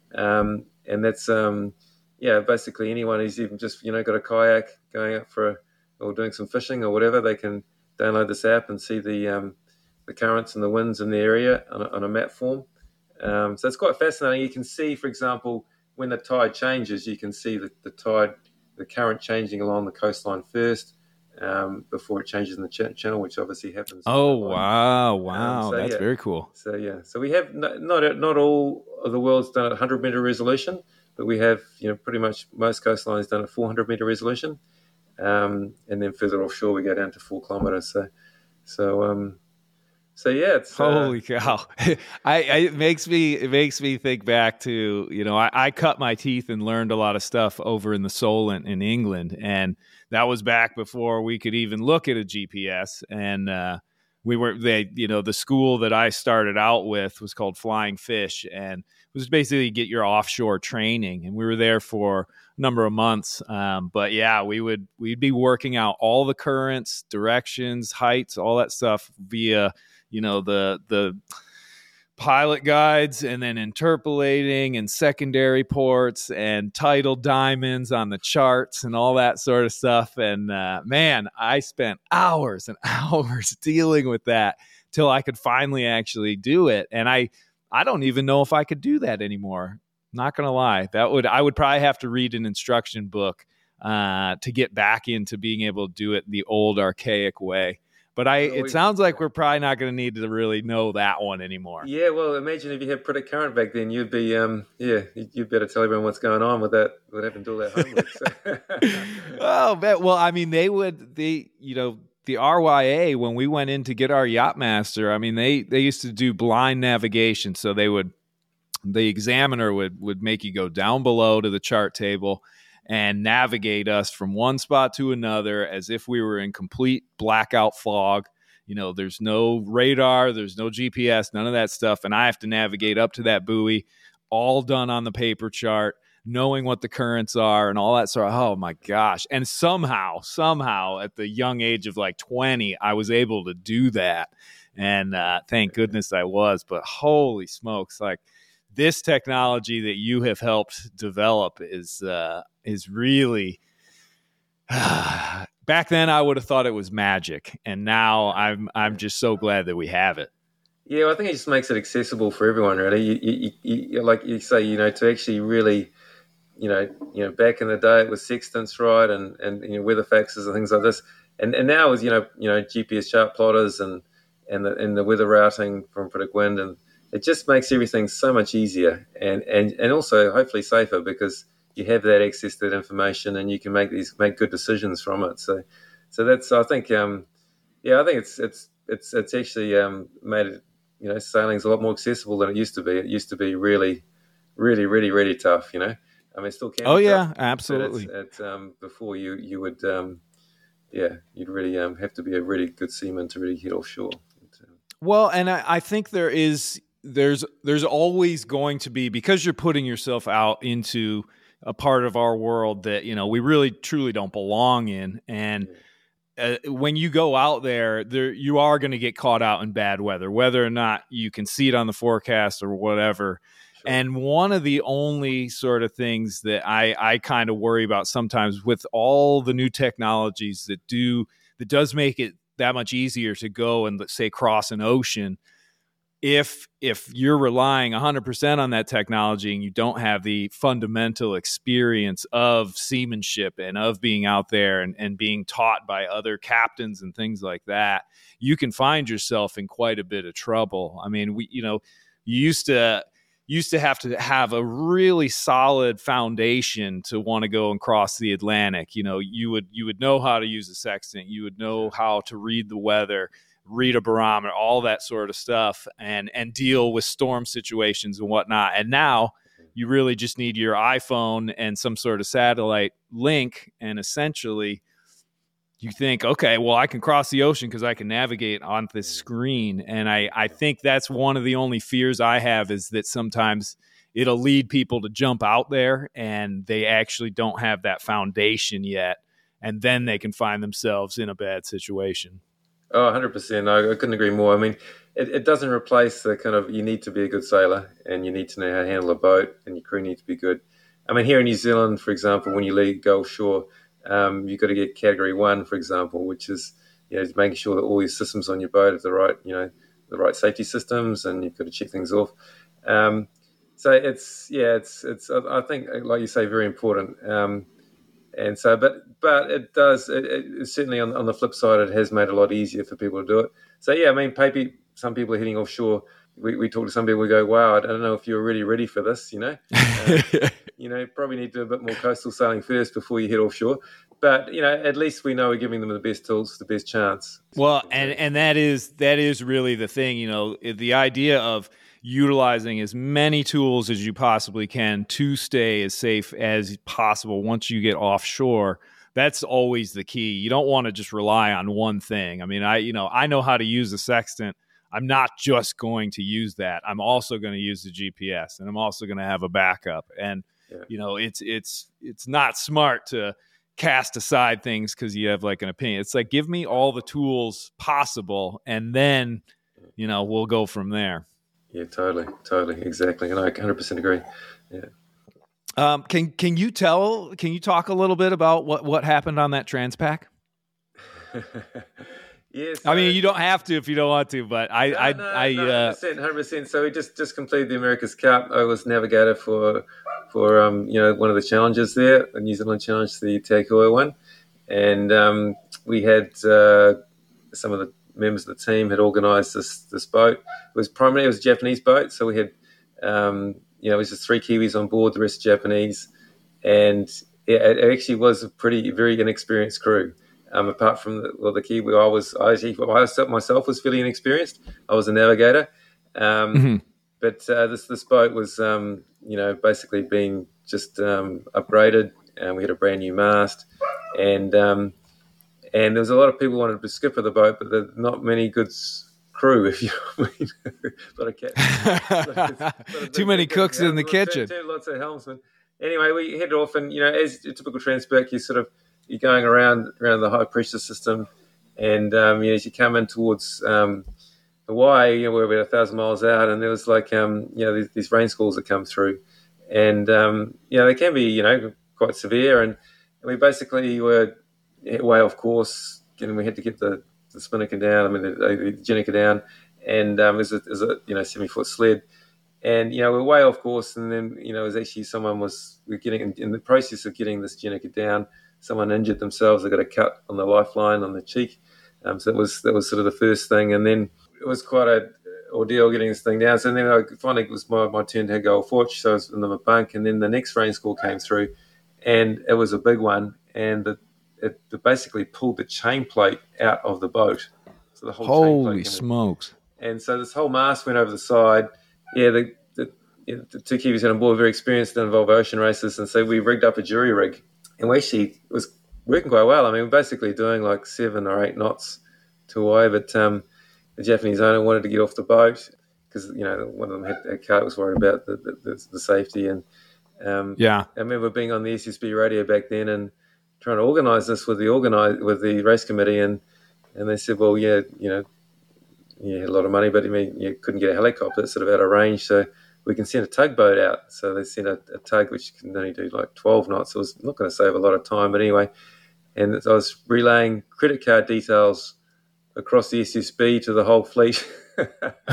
Speaker 4: Um, and that's, um, yeah, basically anyone who's even just, you know, got a kayak going out for or doing some fishing or whatever, they can download this app and see the um, the currents and the winds in the area on a, on a map form. Um, so it's quite fascinating. You can see, for example, when the tide changes, you can see the, the tide, the current changing along the coastline first um, before it changes in the ch- channel, which obviously happens.
Speaker 3: Oh, wow. Wow. Um, so, That's
Speaker 4: yeah.
Speaker 3: very cool.
Speaker 4: So, yeah. So we have not, not not all of the world's done at one hundred meter resolution, but we have, you know, pretty much most coastlines done at four hundred meter resolution. Um, and then further offshore, we go down to four kilometers. So, so, um, So yeah, it's
Speaker 3: holy
Speaker 4: uh,
Speaker 3: cow! I, I it makes me it makes me think back to you know I, I cut my teeth and learned a lot of stuff over in the Solent in England, and that was back before we could even look at a G P S. And uh, we were they you know the school that I started out with was called Flying Fish, and it was basically get your offshore training. And we were there for a number of months. Um, but yeah, we would, we'd be working out all the currents, directions, heights, all that stuff via, you know, the, the, pilot guides, and then interpolating and secondary ports and tidal diamonds on the charts and all that sort of stuff. And uh, man, I spent hours and hours dealing with that till I could finally actually do it. And I, I don't even know if I could do that anymore. Not going to lie. That would, I would probably have to read an instruction book uh, to get back into being able to do it the old archaic way. But I, it sounds like we're probably not going to need to really know that one anymore.
Speaker 4: Yeah, well, imagine if you had Predict Current back then, you'd be, um, yeah, you'd better tell everyone what's going on with that, with having to do all that homework. So.
Speaker 3: Oh, man. Well, I mean, they would, they, you know, the R Y A, when we went in to get our Yachtmaster, I mean, they, they used to do blind navigation. So they would, the examiner would, would make you go down below to the chart table and navigate us from one spot to another as if we were in complete blackout fog. You know, there's no radar, there's no G P S, none of that stuff. And I have to navigate up to that buoy, all done on the paper chart, knowing what the currents are and all that sort of, oh my gosh. And somehow, somehow at the young age of like twenty, I was able to do that. And uh, thank goodness I was, but holy smokes, like this technology that you have helped develop is, uh, is really back then I would have thought it was magic, and now I'm I'm just so glad that we have it.
Speaker 4: Yeah, well, I think it just makes it accessible for everyone, really. You, you, you, like you say, you know, to actually really, you know, you know, back in the day it was sextants, right, and and you know, weather faxes and things like this, and and now is you know you know G P S chart plotters and and the and the weather routing from Predict Wind, and it just makes everything so much easier and and and also hopefully safer because you have that access to that information and you can make these make good decisions from it. So, so that's I think, um, yeah, I think it's it's it's it's actually um, made it, you know, sailing's a lot more accessible than it used to be. It used to be really, really, really, really tough. You know, I mean, it still can.
Speaker 3: Oh
Speaker 4: be
Speaker 3: yeah,
Speaker 4: tough,
Speaker 3: absolutely.
Speaker 4: It's, it's, um, before you you would, um, yeah, you'd really um, have to be a really good seaman to really hit offshore.
Speaker 3: Well, and I, I think there is there's there's always going to be, because you're putting yourself out into a part of our world that, you know, we really truly don't belong in. And uh, when you go out there, there you are going to get caught out in bad weather, whether or not you can see it on the forecast or whatever. Sure. And one of the only sort of things that I, I kind of worry about sometimes with all the new technologies that do, that does make it that much easier to go and, let's say, cross an ocean, if if you're relying one hundred percent on that technology and you don't have the fundamental experience of seamanship and of being out there and, and being taught by other captains and things like that, you can find yourself in quite a bit of trouble. I mean, we, you know, you used to used to have to have a really solid foundation to want to go and cross the Atlantic. You know, you would you would know how to use a sextant, you would know how to read the weather, read a barometer, all that sort of stuff, and and deal with storm situations and whatnot. And now you really just need your iPhone and some sort of satellite link, and essentially you think, okay, well, I can cross the ocean because I can navigate on this screen. And I, I think that's one of the only fears I have, is that sometimes it'll lead people to jump out there and they actually don't have that foundation yet, and then they can find themselves in a bad situation.
Speaker 4: Oh, one hundred percent. I, I couldn't agree more. I mean, it, it doesn't replace the kind of, you need to be a good sailor and you need to know how to handle a boat and your crew needs to be good. I mean, here in New Zealand, for example, when you leave, go offshore, um, you've got to get category one, for example, which is, you know, making sure that all your systems on your boat are the right, you know, the right safety systems, and you've got to check things off. Um, so it's, yeah, it's, it's, I think, like you say, very important. Um, And so, but but it does, it, it, certainly on, on the flip side, it has made it a lot easier for people to do it. So, yeah, I mean, maybe some people are heading offshore. We, we talk to some people, we go, wow, I don't know if you're really ready for this, you know. Uh, you know, probably need to do a bit more coastal sailing first before you head offshore. But, you know, at least we know we're giving them the best tools, the best chance.
Speaker 3: Well, and, and that is that is really the thing, you know, the idea of utilizing as many tools as you possibly can to stay as safe as possible once you get offshore. That's always the key. You don't want to just rely on one thing. I mean, I, you know, I know how to use a sextant. I'm not just going to use that. I'm also going to use the G P S, and I'm also going to have a backup. And yeah. you know, it's it's it's not smart to cast aside things because you have like an opinion. It's like, give me all the tools possible, and then you know we'll go from there.
Speaker 4: Yeah, totally, totally, exactly, and I one hundred percent agree. Yeah.
Speaker 3: Um, can can you tell? Can you talk a little bit about what what happened on that Transpac?
Speaker 4: Yes,
Speaker 3: I mean, you don't have to if you don't want to, but I,
Speaker 4: no,
Speaker 3: I,
Speaker 4: no,
Speaker 3: I,
Speaker 4: no,
Speaker 3: uh,
Speaker 4: one hundred percent, one hundred percent. So we just, just completed the America's Cup. I was navigator for, for um, you know, one of the challenges there, the New Zealand Challenge, the Te Koa one, and um, we had uh, some of the members of the team had organised this this boat. It was primarily it was a Japanese boat, so we had, um, you know, it was just three Kiwis on board, the rest Japanese, and it, it actually was a pretty very inexperienced crew. Um, apart from the, well, the Kiwi, I was I actually I myself was fairly inexperienced. I was a navigator, um, mm-hmm. but uh, this this boat was um, you know basically being just um, upgraded, and we had a brand new mast, and um, and there was a lot of people wanted to skipper the boat, but there's not many good crew. If you know what I mean, a lot of cat, lot of, lot of
Speaker 3: too many cooks in the kitchen.
Speaker 4: Too, too, lots of helmsmen. Anyway, we headed off, and you know, as a typical Transpac, you sort of you're going around around the high pressure system, and um, you know, as you come in towards um, Hawaii, you know, we're about a thousand miles out, and there was like um, you know these, these rain squalls that come through, and um, you know they can be you know quite severe, and we basically were way off course, and we had to get the, the spinnaker down. I mean the, the Gennaker down, and um, it was a, it was a you know seventy foot sled. And, you know, we're way off course. And then, you know, it was actually someone was, we're getting, in, in the process of getting this Gennaker down, someone injured themselves. They got a cut on the lifeline on the cheek. Um, so that was, that was sort of the first thing. And then it was quite a ordeal getting this thing down. So then I finally it was my, my turn to go forge. So I was in the bunk. And then the next rain squall came through, and it was a big one. And the, it, it basically pulled the chain plate out of the boat. So the whole
Speaker 3: Holy
Speaker 4: chain plate
Speaker 3: smokes.
Speaker 4: In. And so this whole mast went over the side. Yeah, the, the, you know, the two Kiwis on board were very experienced in Volvo Ocean races, and so we rigged up a jury rig, and we actually it was working quite well. I mean, we're basically doing like seven or eight knots to Hawaii, but um, the Japanese owner wanted to get off the boat because you know one of them had a car was worried about the the, the, the safety, and um,
Speaker 3: yeah,
Speaker 4: I remember being on the S S B radio back then and trying to organise this with the organize with the race committee, and and they said, well, yeah, you know. You had a lot of money, but I mean, you couldn't get a helicopter. It's sort of out of range, so we can send a tugboat out. So they sent a, a tug which can only do like twelve knots. So it was not going to save a lot of time, but anyway. And I was relaying credit card details across the S S B to the whole fleet for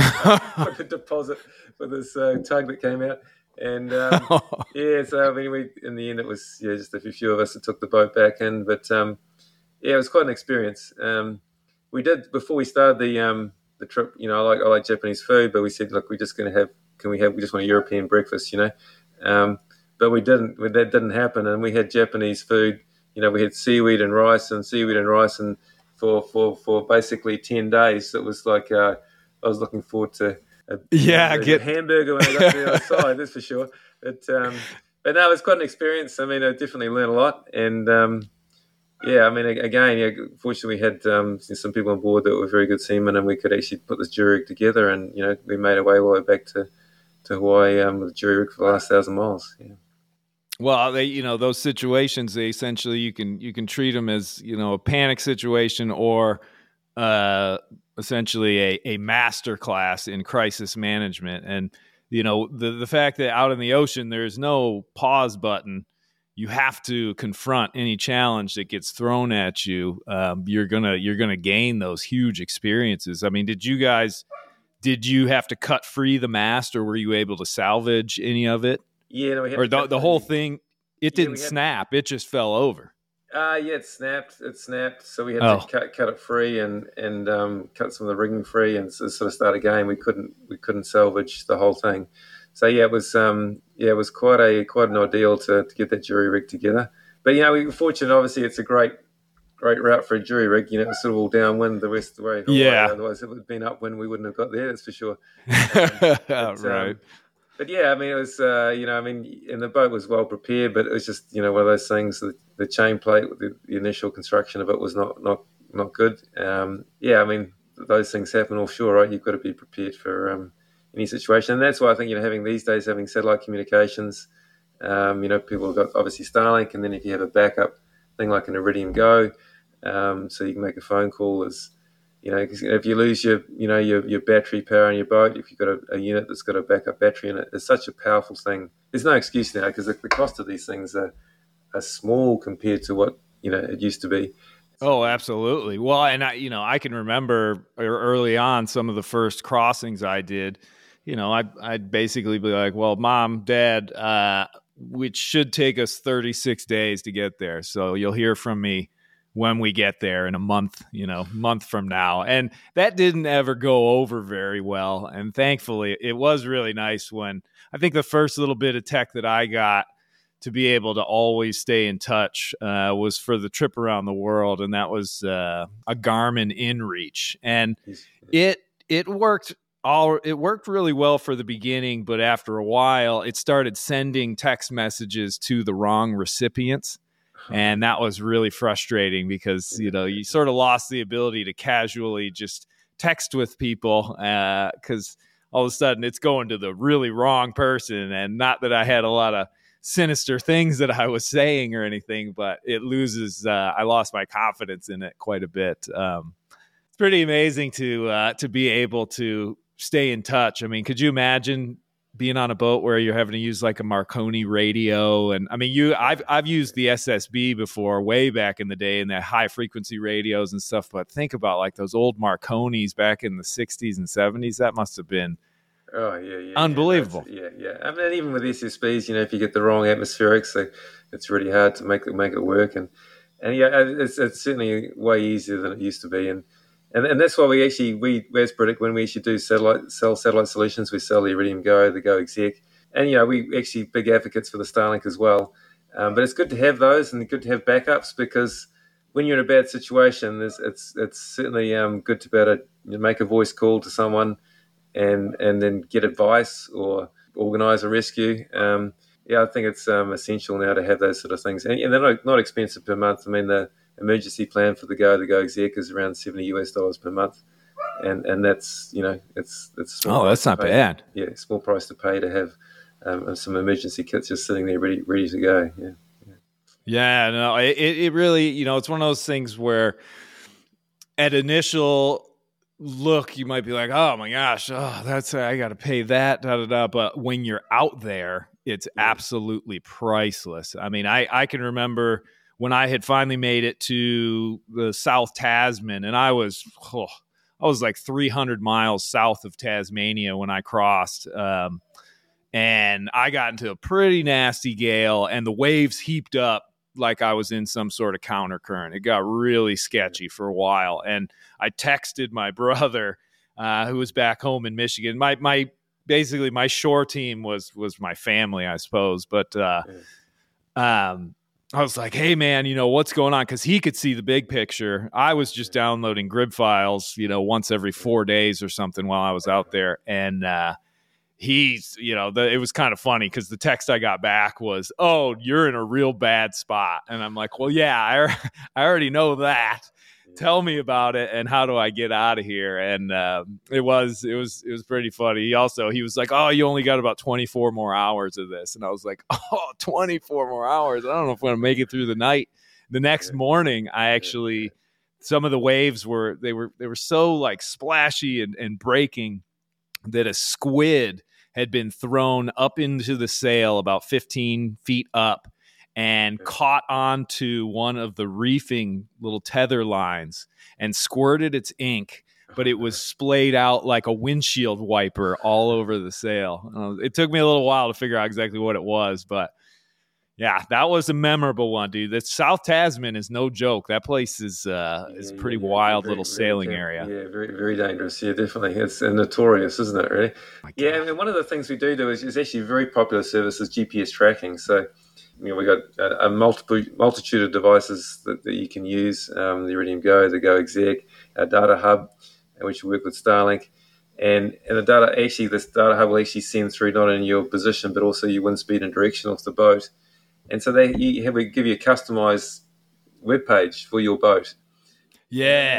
Speaker 4: the deposit for this uh, tug that came out. And um, yeah, so I mean, we in the end it was yeah just a few of us that took the boat back in, but um, yeah, it was quite an experience. Um, we did before we started the. Um, The trip, you know, I like I like Japanese food, but we said, look, we're just going to have, can we have, we just want a European breakfast, you know, um, but we didn't, that didn't happen, and we had Japanese food, you know, we had seaweed and rice and seaweed and rice, and for for for basically ten days, it was like uh, I was looking forward to a,
Speaker 3: yeah,
Speaker 4: a,
Speaker 3: get
Speaker 4: a hamburger when I got to the other side, that's for sure. But um, but no, it was quite an experience. I mean, I definitely learned a lot, and. Um, Yeah, I mean, again, yeah, fortunately we had um, some people on board that were very good seamen, and we could actually put this jury rig together, and, you know, we made our way all the way back to, to Hawaii um, with the jury rig for the last thousand miles. Yeah.
Speaker 3: Well, they, you know, those situations, they essentially, you can, you can treat them as, you know, a panic situation or uh, essentially a, a master class in crisis management. And, you know, the, the fact that out in the ocean, there's no pause button. You have to confront any challenge that gets thrown at you. Um, you're gonna you're gonna gain those huge experiences. I mean, did you guys did you have to cut free the mast, or were you able to salvage any of it?
Speaker 4: Yeah, no, we had
Speaker 3: or
Speaker 4: to
Speaker 3: the, the whole thing. It
Speaker 4: yeah,
Speaker 3: didn't
Speaker 4: had,
Speaker 3: snap. It just fell over.
Speaker 4: Uh yeah, it snapped. It snapped. So we had
Speaker 3: oh.
Speaker 4: to cut cut it free and and um, cut some of the rigging free, and so, sort of start again. We couldn't we couldn't salvage the whole thing. So yeah, it was um, yeah, it was quite a quite an ordeal to, to get that jury rig together. But you know, we were fortunate. Obviously, it's a great great route for a jury rig. You know, it was sort of all downwind the rest of the way.
Speaker 3: Yeah.
Speaker 4: Otherwise, it would have been upwind. We wouldn't have got there. That's for sure. Um, but,
Speaker 3: right.
Speaker 4: Um, but yeah, I mean, it was uh, you know, I mean, and the boat was well prepared, but it was just you know one of those things. The, the chain plate, the, the initial construction of it was not not not good. Um, yeah, I mean. those things happen offshore, right? You've got to be prepared for um, any situation. And that's why I think, you know, having these days, having satellite communications, um, you know, people have got obviously Starlink, and then if you have a backup thing like an Iridium Go, um, so you can make a phone call as, you know, if you lose your, you know, your, your battery power on your boat, if you've got a, a unit that's got a backup battery in it, it's such a powerful thing. There's no excuse now because the, the cost of these things are, are small compared to what, you know, it used to be.
Speaker 3: Oh, absolutely. Well, and I, you know, I can remember early on some of the first crossings I did. You know, I, I'd basically be like, "Well, Mom, Dad, uh, which should take us thirty-six days to get there, so you'll hear from me when we get there in a month, you know, month from now." And that didn't ever go over very well. And thankfully, it was really nice when I think the first little bit of tech that I got to be able to always stay in touch uh, was for the trip around the world. And that was uh, a Garmin InReach. And it, it worked all, it worked really well for the beginning, but after a while it started sending text messages to the wrong recipients. And that was really frustrating because, you know, you sort of lost the ability to casually just text with people because uh, all of a sudden it's going to the really wrong person. And not that I had a lot of sinister things that I was saying or anything, but it loses, uh, I lost my confidence in it quite a bit. Um, it's pretty amazing to, uh, to be able to stay in touch. I mean, could you imagine being on a boat where you're having to use like a Marconi radio? And I mean, you, I've, I've used the S S B before way back in the day and that high frequency radios and stuff. But think about like those old Marconis back in the sixties and seventies. That must've been
Speaker 4: Oh yeah, yeah,
Speaker 3: unbelievable.
Speaker 4: Yeah, yeah, yeah. I mean, even with S S Bs, you know, if you get the wrong atmospherics, so it's really hard to make it make it work. And and yeah, it's, it's certainly way easier than it used to be. And and, and that's why we actually we as Predict, when we actually do satellite sell satellite solutions, we sell the Iridium Go, the Go Exec, and you know, we actually big advocates for the Starlink as well. Um, but it's good to have those and good to have backups because when you're in a bad situation, it's it's, it's certainly um, good to be able to make a voice call to someone and and then get advice or organise a rescue. Um, yeah, I think it's um, essential now to have those sort of things. And, and they're not, not expensive per month. I mean, the emergency plan for the Go, the Go Exec is around seventy US dollars per month. And and that's, you know, it's... it's
Speaker 3: oh, that's not bad.
Speaker 4: Yeah, small price to pay to have um, some emergency kits just sitting there ready ready to go. Yeah, yeah.
Speaker 3: Yeah, no, it, it really, you know, it's one of those things where at initial look, you might be like, oh my gosh, oh, that's, I got to pay that, da, da, da. But when you're out there, it's absolutely priceless. I mean, I, I can remember when I had finally made it to the South Tasman, and I was, oh, I was like three hundred miles south of Tasmania when I crossed. Um, and I got into a pretty nasty gale, and the waves heaped up like I was in some sort of countercurrent. It got really sketchy for a while. And I texted my brother, uh, who was back home in Michigan. My, my, basically my shore team was, was my family, I suppose. But, uh, um, I was like, hey man, you know, what's going on? Cause he could see the big picture. I was just downloading grid files, you know, once every four days or something while I was out there. And, uh, he's, you know, the, it was kind of funny because the text I got back was, oh, you're in a real bad spot. And I'm like, well, yeah, I, I already know that. Tell me about it. And how do I get out of here? And uh, it was, it was, it was pretty funny. He also, he was like, oh, you only got about twenty-four more hours of this. And I was like, oh, twenty-four more hours. I don't know if I'm going to make it through the night. The next morning, I actually, some of the waves were, they were, they were so like splashy and, and breaking that a squid had been thrown up into the sail about fifteen feet up and okay. caught onto one of the reefing little tether lines and squirted its ink, but it was splayed out like a windshield wiper all over the sail. Uh, it took me a little while to figure out exactly what it was, but yeah, that was a memorable one, dude. The South Tasman is no joke. That place is uh, is a pretty yeah, yeah, wild very, little sailing
Speaker 4: very,
Speaker 3: area.
Speaker 4: Yeah, very very dangerous. Yeah, definitely. It's notorious, isn't it, really? Yeah, I mean, one of the things we do do is, is actually a very popular service is G P S tracking. So, you know, we've got a, a multiple, multitude of devices that, that you can use, um, the Iridium Go, the Go Exec, our data hub, which we work with Starlink. And, and the data, actually, this data hub will actually send through not only your position, but also your wind speed and direction of the boat. And so they you have, we give you a customized web page for your boat.
Speaker 3: Yeah.
Speaker 4: And,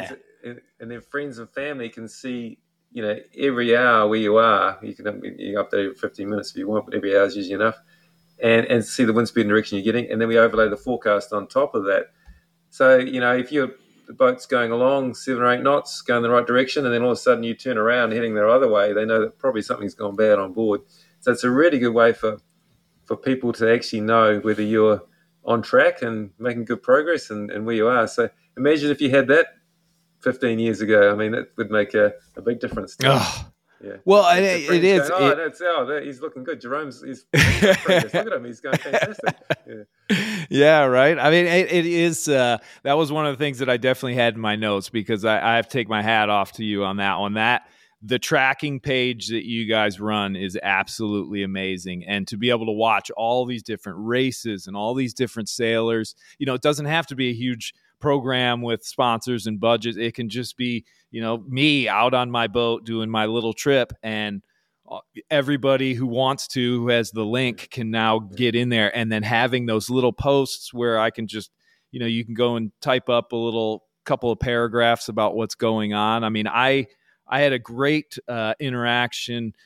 Speaker 4: and, and then friends and family can see, you know, every hour where you are. You can you update every fifteen minutes if you want, but every hour is usually enough. And and see the wind speed and direction you're getting, and then we overlay the forecast on top of that. So, you know, if you're the boat's going along seven or eight knots, going the right direction, and then all of a sudden you turn around heading the other way, they know that probably something's gone bad on board. So it's a really good way for for people to actually know whether you're on track and making good progress and, and where you are. So imagine if you had that fifteen years ago. I mean, that would make a, a big difference.
Speaker 3: Oh.
Speaker 4: Yeah.
Speaker 3: Well, it, it is.
Speaker 4: Going, oh,
Speaker 3: it,
Speaker 4: that's oh, he's looking good. Jerome's he's look at him. He's going fantastic. Yeah.
Speaker 3: Yeah, right. I mean, it, it is. Uh, that was one of the things that I definitely had in my notes because I, I have to take my hat off to you on that one. That the tracking page that you guys run is absolutely amazing, and to be able to watch all these different races and all these different sailors. You know, it doesn't have to be a huge program with sponsors and budgets. It can just be, you know, me out on my boat doing my little trip, and everybody who wants to, who has the link, can now get in there, and then having those little posts where I can just, you know, you can go and type up a little couple of paragraphs about what's going on. I mean, I, I had a great uh, interaction.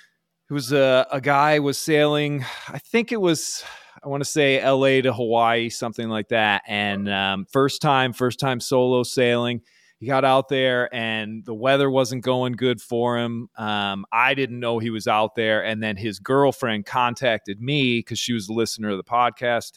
Speaker 3: It was a, a guy was sailing, I think it was, I want to say L A to Hawaii, something like that. And um, first time, first time solo sailing. He got out there and the weather wasn't going good for him. Um, I didn't know he was out there. And then his girlfriend contacted me because she was a listener of the podcast.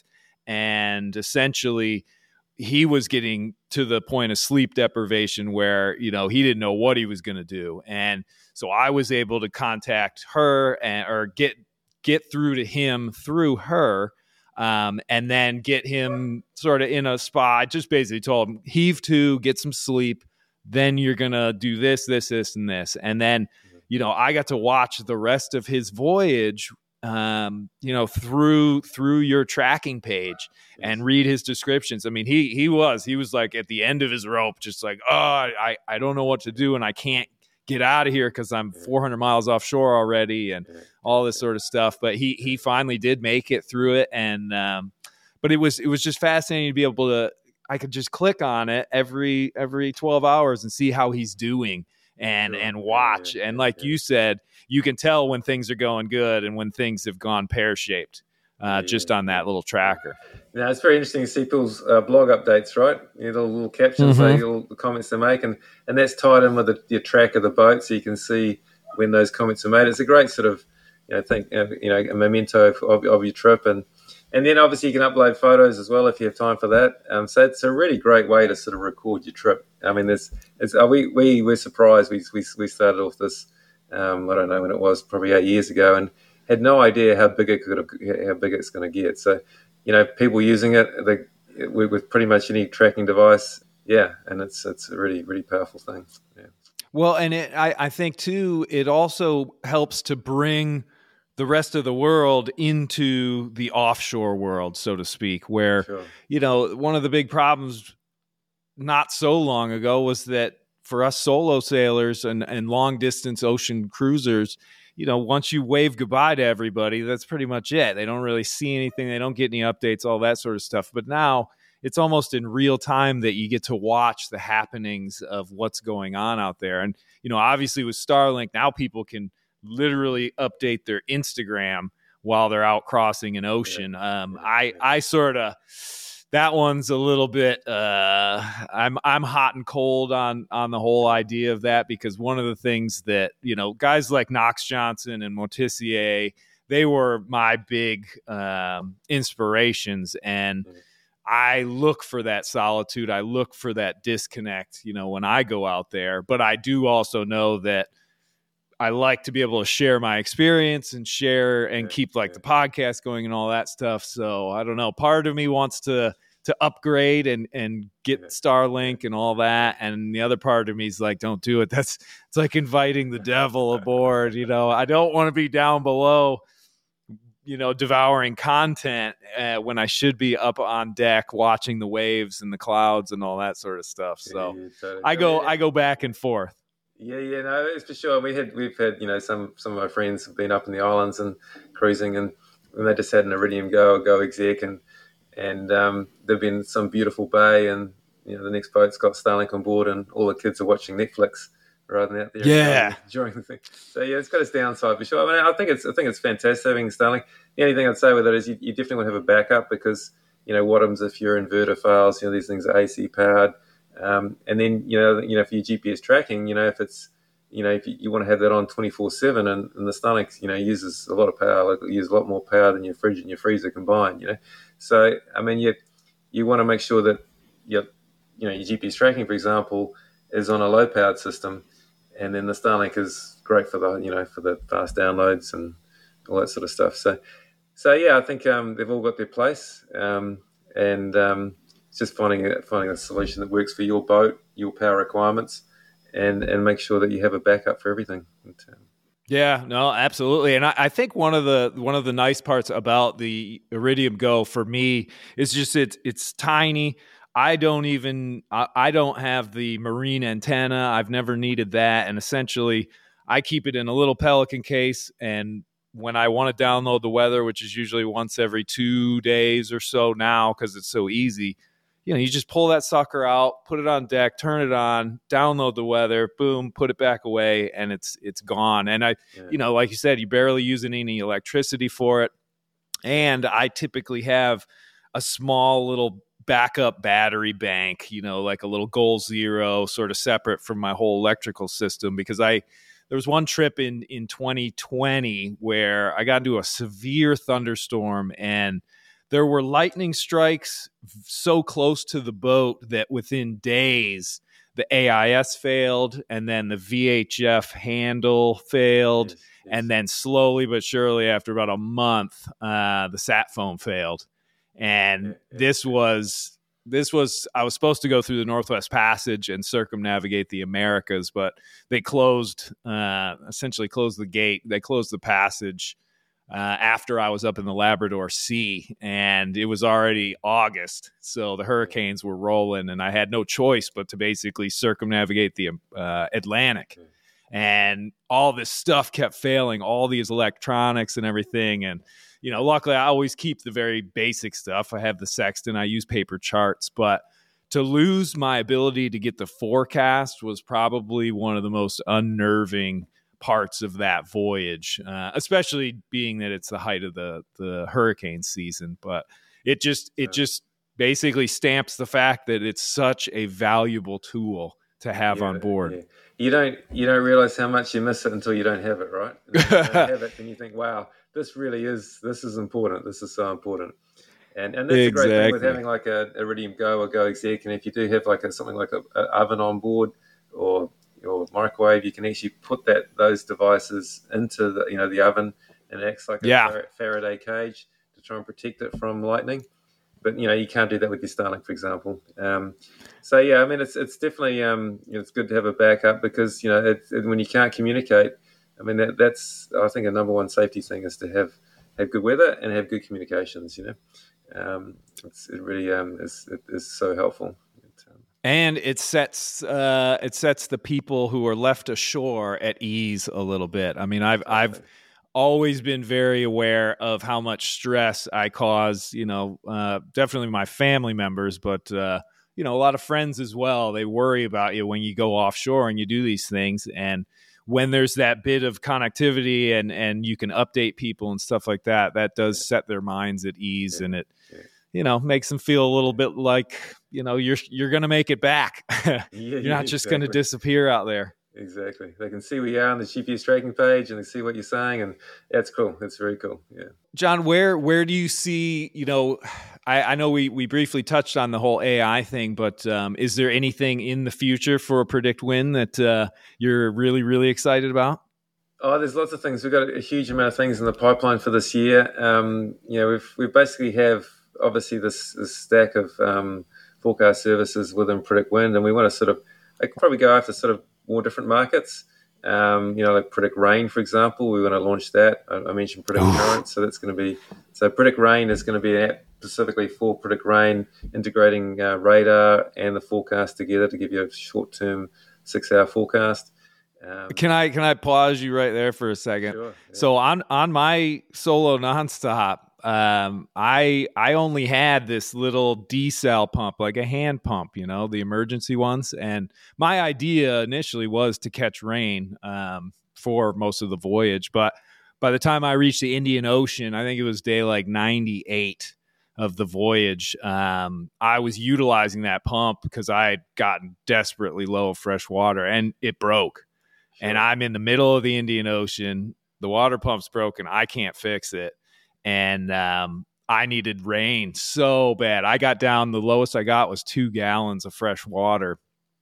Speaker 3: And essentially, he was getting to the point of sleep deprivation where, you know, he didn't know what he was going to do. And so I was able to contact her and or get get through to him through her, um, and then get him sort of in a spot. I just basically told him, heave to, get some sleep, then you're going to do this, this, this, and this. And then, you know, I got to watch the rest of his voyage, um, you know, through through your tracking page and read his descriptions. I mean, he he was, he was like at the end of his rope, just like, oh, I, I don't know what to do, and I can't get out of here because I'm four hundred miles offshore already and all this sort of stuff. But he he finally did make it through it. And um, but it was it was just fascinating to be able to, I could just click on it every every twelve hours and see how he's doing and and watch. And like you said, you can tell when things are going good and when things have gone pear-shaped uh, just on that little tracker.
Speaker 4: Yeah, it's very interesting to see people's uh, blog updates, right? You know, little, little captions, mm-hmm. they, all the comments they make, and, and that's tied in with the, your track of the boat, so you can see when those comments are made. It's a great sort of, you know, think, uh, you know, a memento of, of your trip, and and then obviously you can upload photos as well if you have time for that. Um, so it's a really great way to sort of record your trip. I mean, there's, it's uh, we we were surprised. We we we started off this, um, I don't know when it was, probably eight years ago, and had no idea how big it could have, how big it's going to get. So, you know, people using it they, with pretty much any tracking device, yeah, and it's it's a really, really powerful thing. Yeah.
Speaker 3: Well, and it, I, I think, too, it also helps to bring the rest of the world into the offshore world, so to speak, where, sure. you know, one of the big problems not so long ago was that for us solo sailors and, and long-distance ocean cruisers, you know, once you wave goodbye to everybody, that's pretty much it. They don't really see anything. They don't get any updates, all that sort of stuff. But now it's almost in real time that you get to watch the happenings of what's going on out there. And, you know, obviously with Starlink, now people can literally update their Instagram while they're out crossing an ocean. Um, I, I sort of... That one's a little bit. Uh, I'm I'm hot and cold on on the whole idea of that, because one of the things that, you know, guys like Knox Johnson and Morticia, they were my big um, inspirations, and I look for that solitude. I look for that disconnect, you know, when I go out there. But I do also know that I like to be able to share my experience and share and keep like the podcast going and all that stuff. So I don't know. Part of me wants to to upgrade and and get Starlink and all that, and the other part of me is like, don't do it. That's it's like inviting the devil aboard. You know, I don't want to be down below, you know, devouring content uh, when I should be up on deck watching the waves and the clouds and all that sort of stuff. So yeah, totally. I go I go back and forth.
Speaker 4: Yeah, yeah, no, it's for sure. We had, we've had, you know, some some of my friends have been up in the islands and cruising, and, and they just had an Iridium Go, a Go Exec, and and um, there've been some beautiful bay, and you know the next boat's got Starlink on board, and all the kids are watching Netflix rather than out there
Speaker 3: yeah.
Speaker 4: during the thing. So yeah, it's got its downside for sure. I mean, I think it's I think it's fantastic having Starlink. The only thing I'd say with it is you, you definitely want to have a backup because you know what happens if your inverter fails. You know these things are A C powered, um, and then you know you know for your G P S tracking, you know if it's you know if you, you want to have that on twenty-four seven, and, and the Starlink you know uses a lot of power, like it uses a lot more power than your fridge and your freezer combined. You know, so I mean you you want to make sure that your you know your G P S tracking, for example, is on a low powered system. And then the Starlink is great for the, you know, for the fast downloads and all that sort of stuff. So, so yeah, I think um, they've all got their place, um, and um, it's just finding a, finding a solution that works for your boat, your power requirements, and and make sure that you have a backup for everything. And, um,
Speaker 3: Yeah, no, absolutely. And I, I think one of the one of the nice parts about the Iridium Go for me is just it's it's tiny. I don't even, I, I don't have the marine antenna. I've never needed that. And essentially, I keep it in a little Pelican case. And when I want to download the weather, which is usually once every two days or so now, because it's so easy, you know, you just pull that sucker out, put it on deck, turn it on, download the weather, boom, put it back away, and it's it's gone. And I, yeah. you know, like you said, you're barely using any electricity for it. And I typically have a small little backup battery bank, you know, like a little Goal Zero, sort of separate from my whole electrical system, because I there was one trip in in twenty twenty where I got into a severe thunderstorm, and there were lightning strikes so close to the boat that within days the A I S failed, and then the V H F handle failed, yes, yes. and then slowly but surely after about a month uh the sat phone failed. And this was, this was, I was supposed to go through the Northwest Passage and circumnavigate the Americas, but they closed, uh, essentially closed the gate. They closed the passage uh, after I was up in the Labrador Sea, and it was already August. So the hurricanes were rolling, and I had no choice but to basically circumnavigate the uh, Atlantic. And all this stuff kept failing, all these electronics and everything. And you know, luckily I always keep the very basic stuff. I have the sextant, I use paper charts, but to lose my ability to get the forecast was probably one of the most unnerving parts of that voyage, uh, especially being that it's the height of the, the hurricane season. But it just, it just basically stamps the fact that it's such a valuable tool to have
Speaker 4: yeah,
Speaker 3: on board.
Speaker 4: Yeah. You don't, you don't realize how much you miss it until you don't have it, right? And you don't have it, and you think, wow, this really is, this is important. This is so important. And and that's exactly. a great thing with having like a Iridium Go or Go Exec. And if you do have like a, something like a, a oven on board or or microwave, you can actually put that those devices into the you know the oven, and it acts like a
Speaker 3: yeah.
Speaker 4: Faraday cage to try and protect it from lightning. But you know you can't do that with your Starlink, for example. Um, so yeah, I mean it's it's definitely um, you know, it's good to have a backup because you know it, it, when you can't communicate, I mean that, that's I think a number one safety thing is to have have good weather and have good communications. You know. Um, it's, it really um, is, it is so helpful. It, um,
Speaker 3: and it sets uh, it sets the people who are left ashore at ease a little bit. I mean, I've exactly. I've always been very aware of how much stress I cause. You know, uh, definitely my family members, but uh, you know, a lot of friends as well. They worry about you when you go offshore and you do these things, and when there's that bit of connectivity and, and you can update people and stuff like that, that does yeah. set their minds at ease yeah. and it, yeah. you know, makes them feel a little bit like, you know, you're, you're going to make it back.
Speaker 4: yeah,
Speaker 3: you're
Speaker 4: yeah,
Speaker 3: not just
Speaker 4: exactly.
Speaker 3: going to disappear out there.
Speaker 4: Exactly. They can see where you are on the G P S tracking page and they see what you're saying. And that's cool. That's very cool. Yeah.
Speaker 3: John, where, where do you see, you know, I, I know we, we briefly touched on the whole A I thing, but um, is there anything in the future for Predict Wind that uh, you're really, really excited about?
Speaker 4: Oh, there's lots of things. We've got a huge amount of things in the pipeline for this year. Um, you know, we've, we basically have obviously this, this stack of um, forecast services within Predict Wind, and we want to sort of like, probably go after sort of more different markets. Um, you know, like Predict Rain, for example, we want to launch that. I, I mentioned Predict Current, so that's going to be so Predict Rain is going to be an app specifically for Predict Rain, integrating uh, radar and the forecast together to give you a short-term six-hour forecast. Um,
Speaker 3: can I can I pause you right there for a second?
Speaker 4: Sure, yeah.
Speaker 3: So on on my solo nonstop, Um, I I only had this little desal pump, like a hand pump, you know, the emergency ones. And my idea initially was to catch rain um, for most of the voyage. But by the time I reached the Indian Ocean, I think it was day like ninety-eight of the voyage, um, I was utilizing that pump because I had gotten desperately low of fresh water, and it broke. Sure. And I'm in the middle of the Indian Ocean. The water pump's broken. I can't fix it. And um, I needed rain so bad. I got down, the lowest I got was two gallons of fresh water.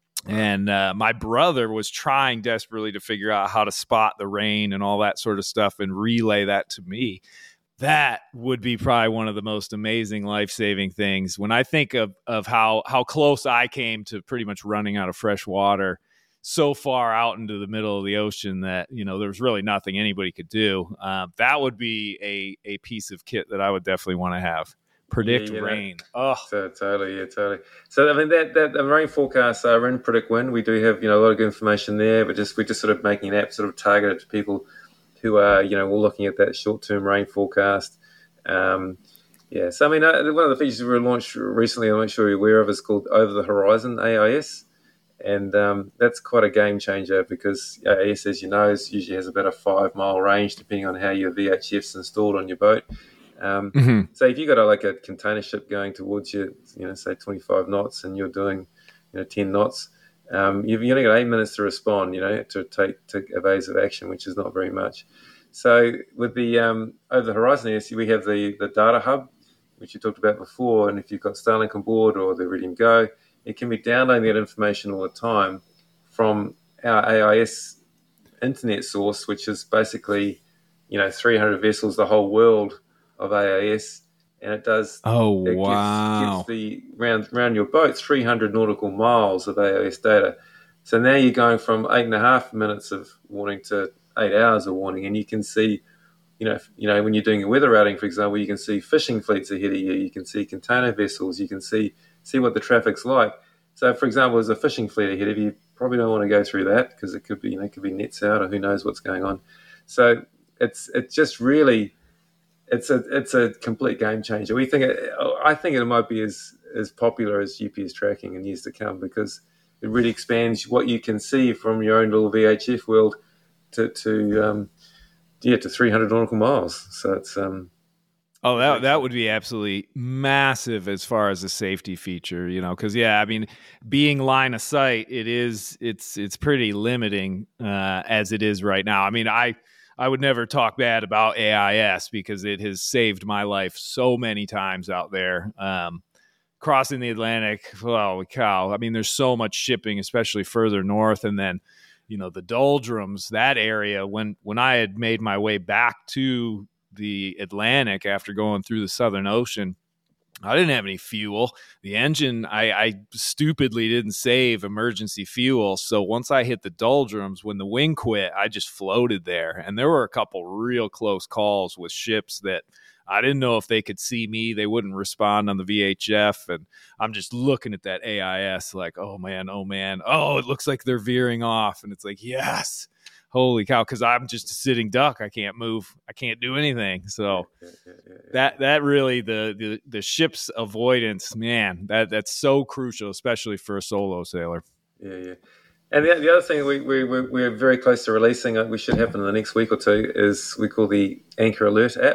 Speaker 3: And uh, my brother was trying desperately to figure out how to spot the rain and all that sort of stuff and relay that to me. That would be probably one of the most amazing life-saving things. When I think of, of how, how close I came to pretty much running out of fresh water so far out into the middle of the ocean that, you know, there's really nothing anybody could do. Uh, that would be a, a piece of kit that I would definitely want to have. Predict yeah, rain.
Speaker 4: Know. Oh, so, totally, yeah, totally. So, I mean, that that the rain forecasts are in Predict Wind. We do have, you know, a lot of good information there, but just we're just sort of making an app sort of targeted to people who are, you know, we're looking at that short-term rain forecast. Um, yeah, so I mean, uh, one of the features we launched recently, I'm not sure you're aware of, is called Over the Horizon A I S, and um, that's quite a game changer because A I S, as you know, is usually has about a five-mile range depending on how your V H F's installed on your boat. Um, mm-hmm. So if you've got a, like a container ship going towards you, you know, say twenty-five knots, and you're doing, you know, ten knots, um, you've only got eight minutes to respond, you know, to take to evasive action, which is not very much. So with the um, Over the Horizon, we have the, the data hub, which you talked about before, and if you've got Starlink on board or the Iridium Go, it can be downloading that information all the time from our A I S internet source, which is basically, you know, three hundred vessels, the whole world of A I S, and it does.
Speaker 3: Oh
Speaker 4: it
Speaker 3: wow!
Speaker 4: Gets, gets the around around your boat three hundred nautical miles of A I S data. So now you're going from eight and a half minutes of warning to eight hours of warning, and you can see, you know, you know when you're doing a weather routing, for example, you can see fishing fleets ahead of you. You can see container vessels. You can see see what the traffic's like. So, for example, there's a fishing fleet ahead of you. Probably don't want to go through that because it could be, you know, it could be nets out or who knows what's going on. So it's it's just really. It's a it's a complete game changer. We think it, I think it might be as, as popular as G P S tracking in years to come because it really expands what you can see from your own little V H F world to to um, yeah to three hundred nautical miles. So it's um
Speaker 3: oh that that would be absolutely massive as far as a safety feature, you know, because yeah, I mean, being line of sight, it is it's it's pretty limiting uh, as it is right now. I mean, I. I would never talk bad about A I S because it has saved my life so many times out there. Um, crossing the Atlantic, holy cow. I mean, there's so much shipping, especially further north. And then, you know, the doldrums, that area, when, when I had made my way back to the Atlantic after going through the Southern Ocean, I didn't have any fuel. The engine, I, I stupidly didn't save emergency fuel. So once I hit the doldrums, when the wing quit, I just floated there. And there were a couple real close calls with ships that I didn't know if they could see me. They wouldn't respond on the V H F. And I'm just looking at that A I S like, oh, man, oh, man. Oh, it looks like they're veering off. And it's like, yes. Holy cow, because I'm just a sitting duck. I can't move. I can't do anything. So yeah, yeah, yeah, yeah. that that really, the, the the ship's avoidance, man, that that's so crucial, especially for a solo sailor.
Speaker 4: Yeah, yeah. And the, the other thing we, we, we're very close to releasing, we should happen in the next week or two, is we call the Anchor Alert app.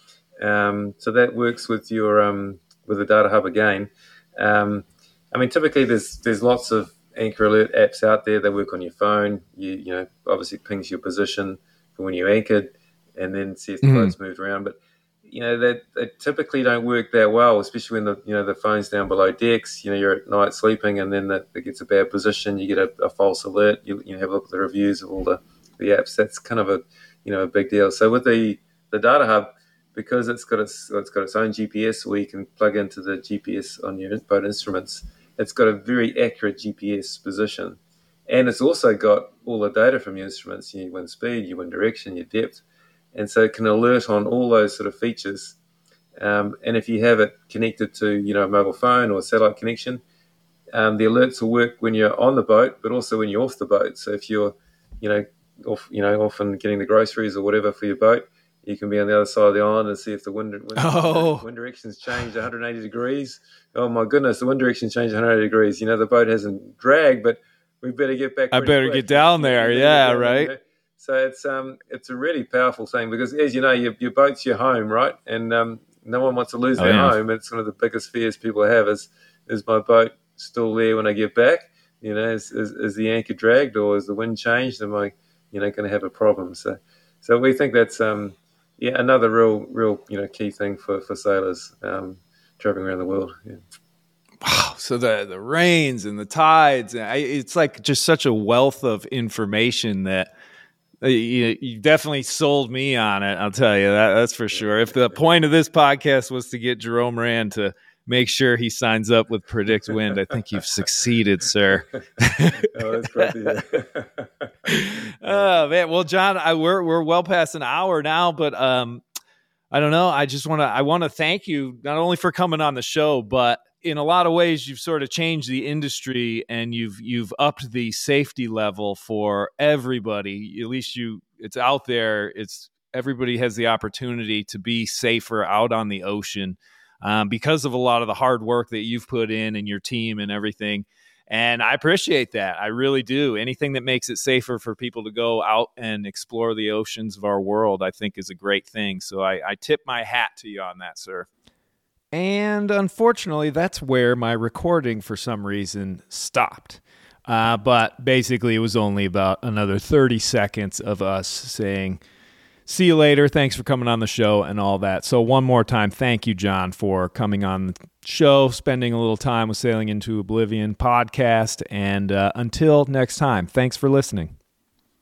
Speaker 4: Um, so that works with your um, with the Data Hub again. Um, I mean, typically there's there's lots of Anchor Alert apps out there. They work on your phone. You you know, obviously pings your position for when you're anchored, and then see if the mm. boat's moved around. But you know, they, they typically don't work that well, especially when the you know the phone's down below decks. You know, you're at night sleeping, and then that it gets a bad position. You get a, a false alert. You you know, have a look at the reviews of all the, the apps. That's kind of a you know a big deal. So with the, the Data Hub, because it's got its it's got its own G P S, where you can plug into the G P S on your boat instruments. It's got a very accurate G P S position, and it's also got all the data from your instruments, your wind speed, your wind direction, your depth, and so it can alert on all those sort of features. Um, and if you have it connected to, you know, a mobile phone or a satellite connection, um, the alerts will work when you're on the boat, but also when you're off the boat. So if you're, you know, off, you know, often getting the groceries or whatever for your boat, you can be on the other side of the island and see if the wind, wind,
Speaker 3: oh.
Speaker 4: wind direction's changed one hundred eighty degrees. Oh my goodness, the wind direction changed one hundred eighty degrees. You know, the boat hasn't dragged, but we better get back.
Speaker 3: I better
Speaker 4: quick.
Speaker 3: get down there. Yeah,
Speaker 4: down
Speaker 3: right.
Speaker 4: There. So it's um it's a really powerful thing because, as you know, your, your boat's your home, right? And um, no one wants to lose
Speaker 3: oh,
Speaker 4: their
Speaker 3: yeah.
Speaker 4: home. It's one of the biggest fears people have is is my boat still there when I get back? You know, is, is, is the anchor dragged or is the wind changed? Am I, you know, going to have a problem? So, so we think that's um yeah another real real you know key thing for for sailors um, traveling around the world. Yeah.
Speaker 3: Wow. So the, the rains and the tides, it's like just such a wealth of information that you, you definitely sold me on it. I'll tell you that. That's for sure. If the point of this podcast was to get Jerome Rand to make sure he signs up with Predict Wind, I think you've succeeded, sir.
Speaker 4: Oh, that's great to hear.
Speaker 3: Oh, man. Well, John, I, we're, we're well past an hour now, but um, I don't know. I just want to, I want to thank you not only for coming on the show, but in a lot of ways, you've sort of changed the industry and you've you've upped the safety level for everybody. At least you, it's out there. It's everybody has the opportunity to be safer out on the ocean um, because of a lot of the hard work that you've put in and your team and everything. And I appreciate that. I really do. Anything that makes it safer for people to go out and explore the oceans of our world, I think, is a great thing. So I, I tip my hat to you on that, sir. And unfortunately, that's where my recording, for some reason, stopped. Uh, but basically, it was only about another thirty seconds of us saying, see you later, thanks for coming on the show, and all that. So one more time, thank you, John, for coming on the show, spending a little time with Sailing into Oblivion podcast. And uh, until next time, thanks for listening.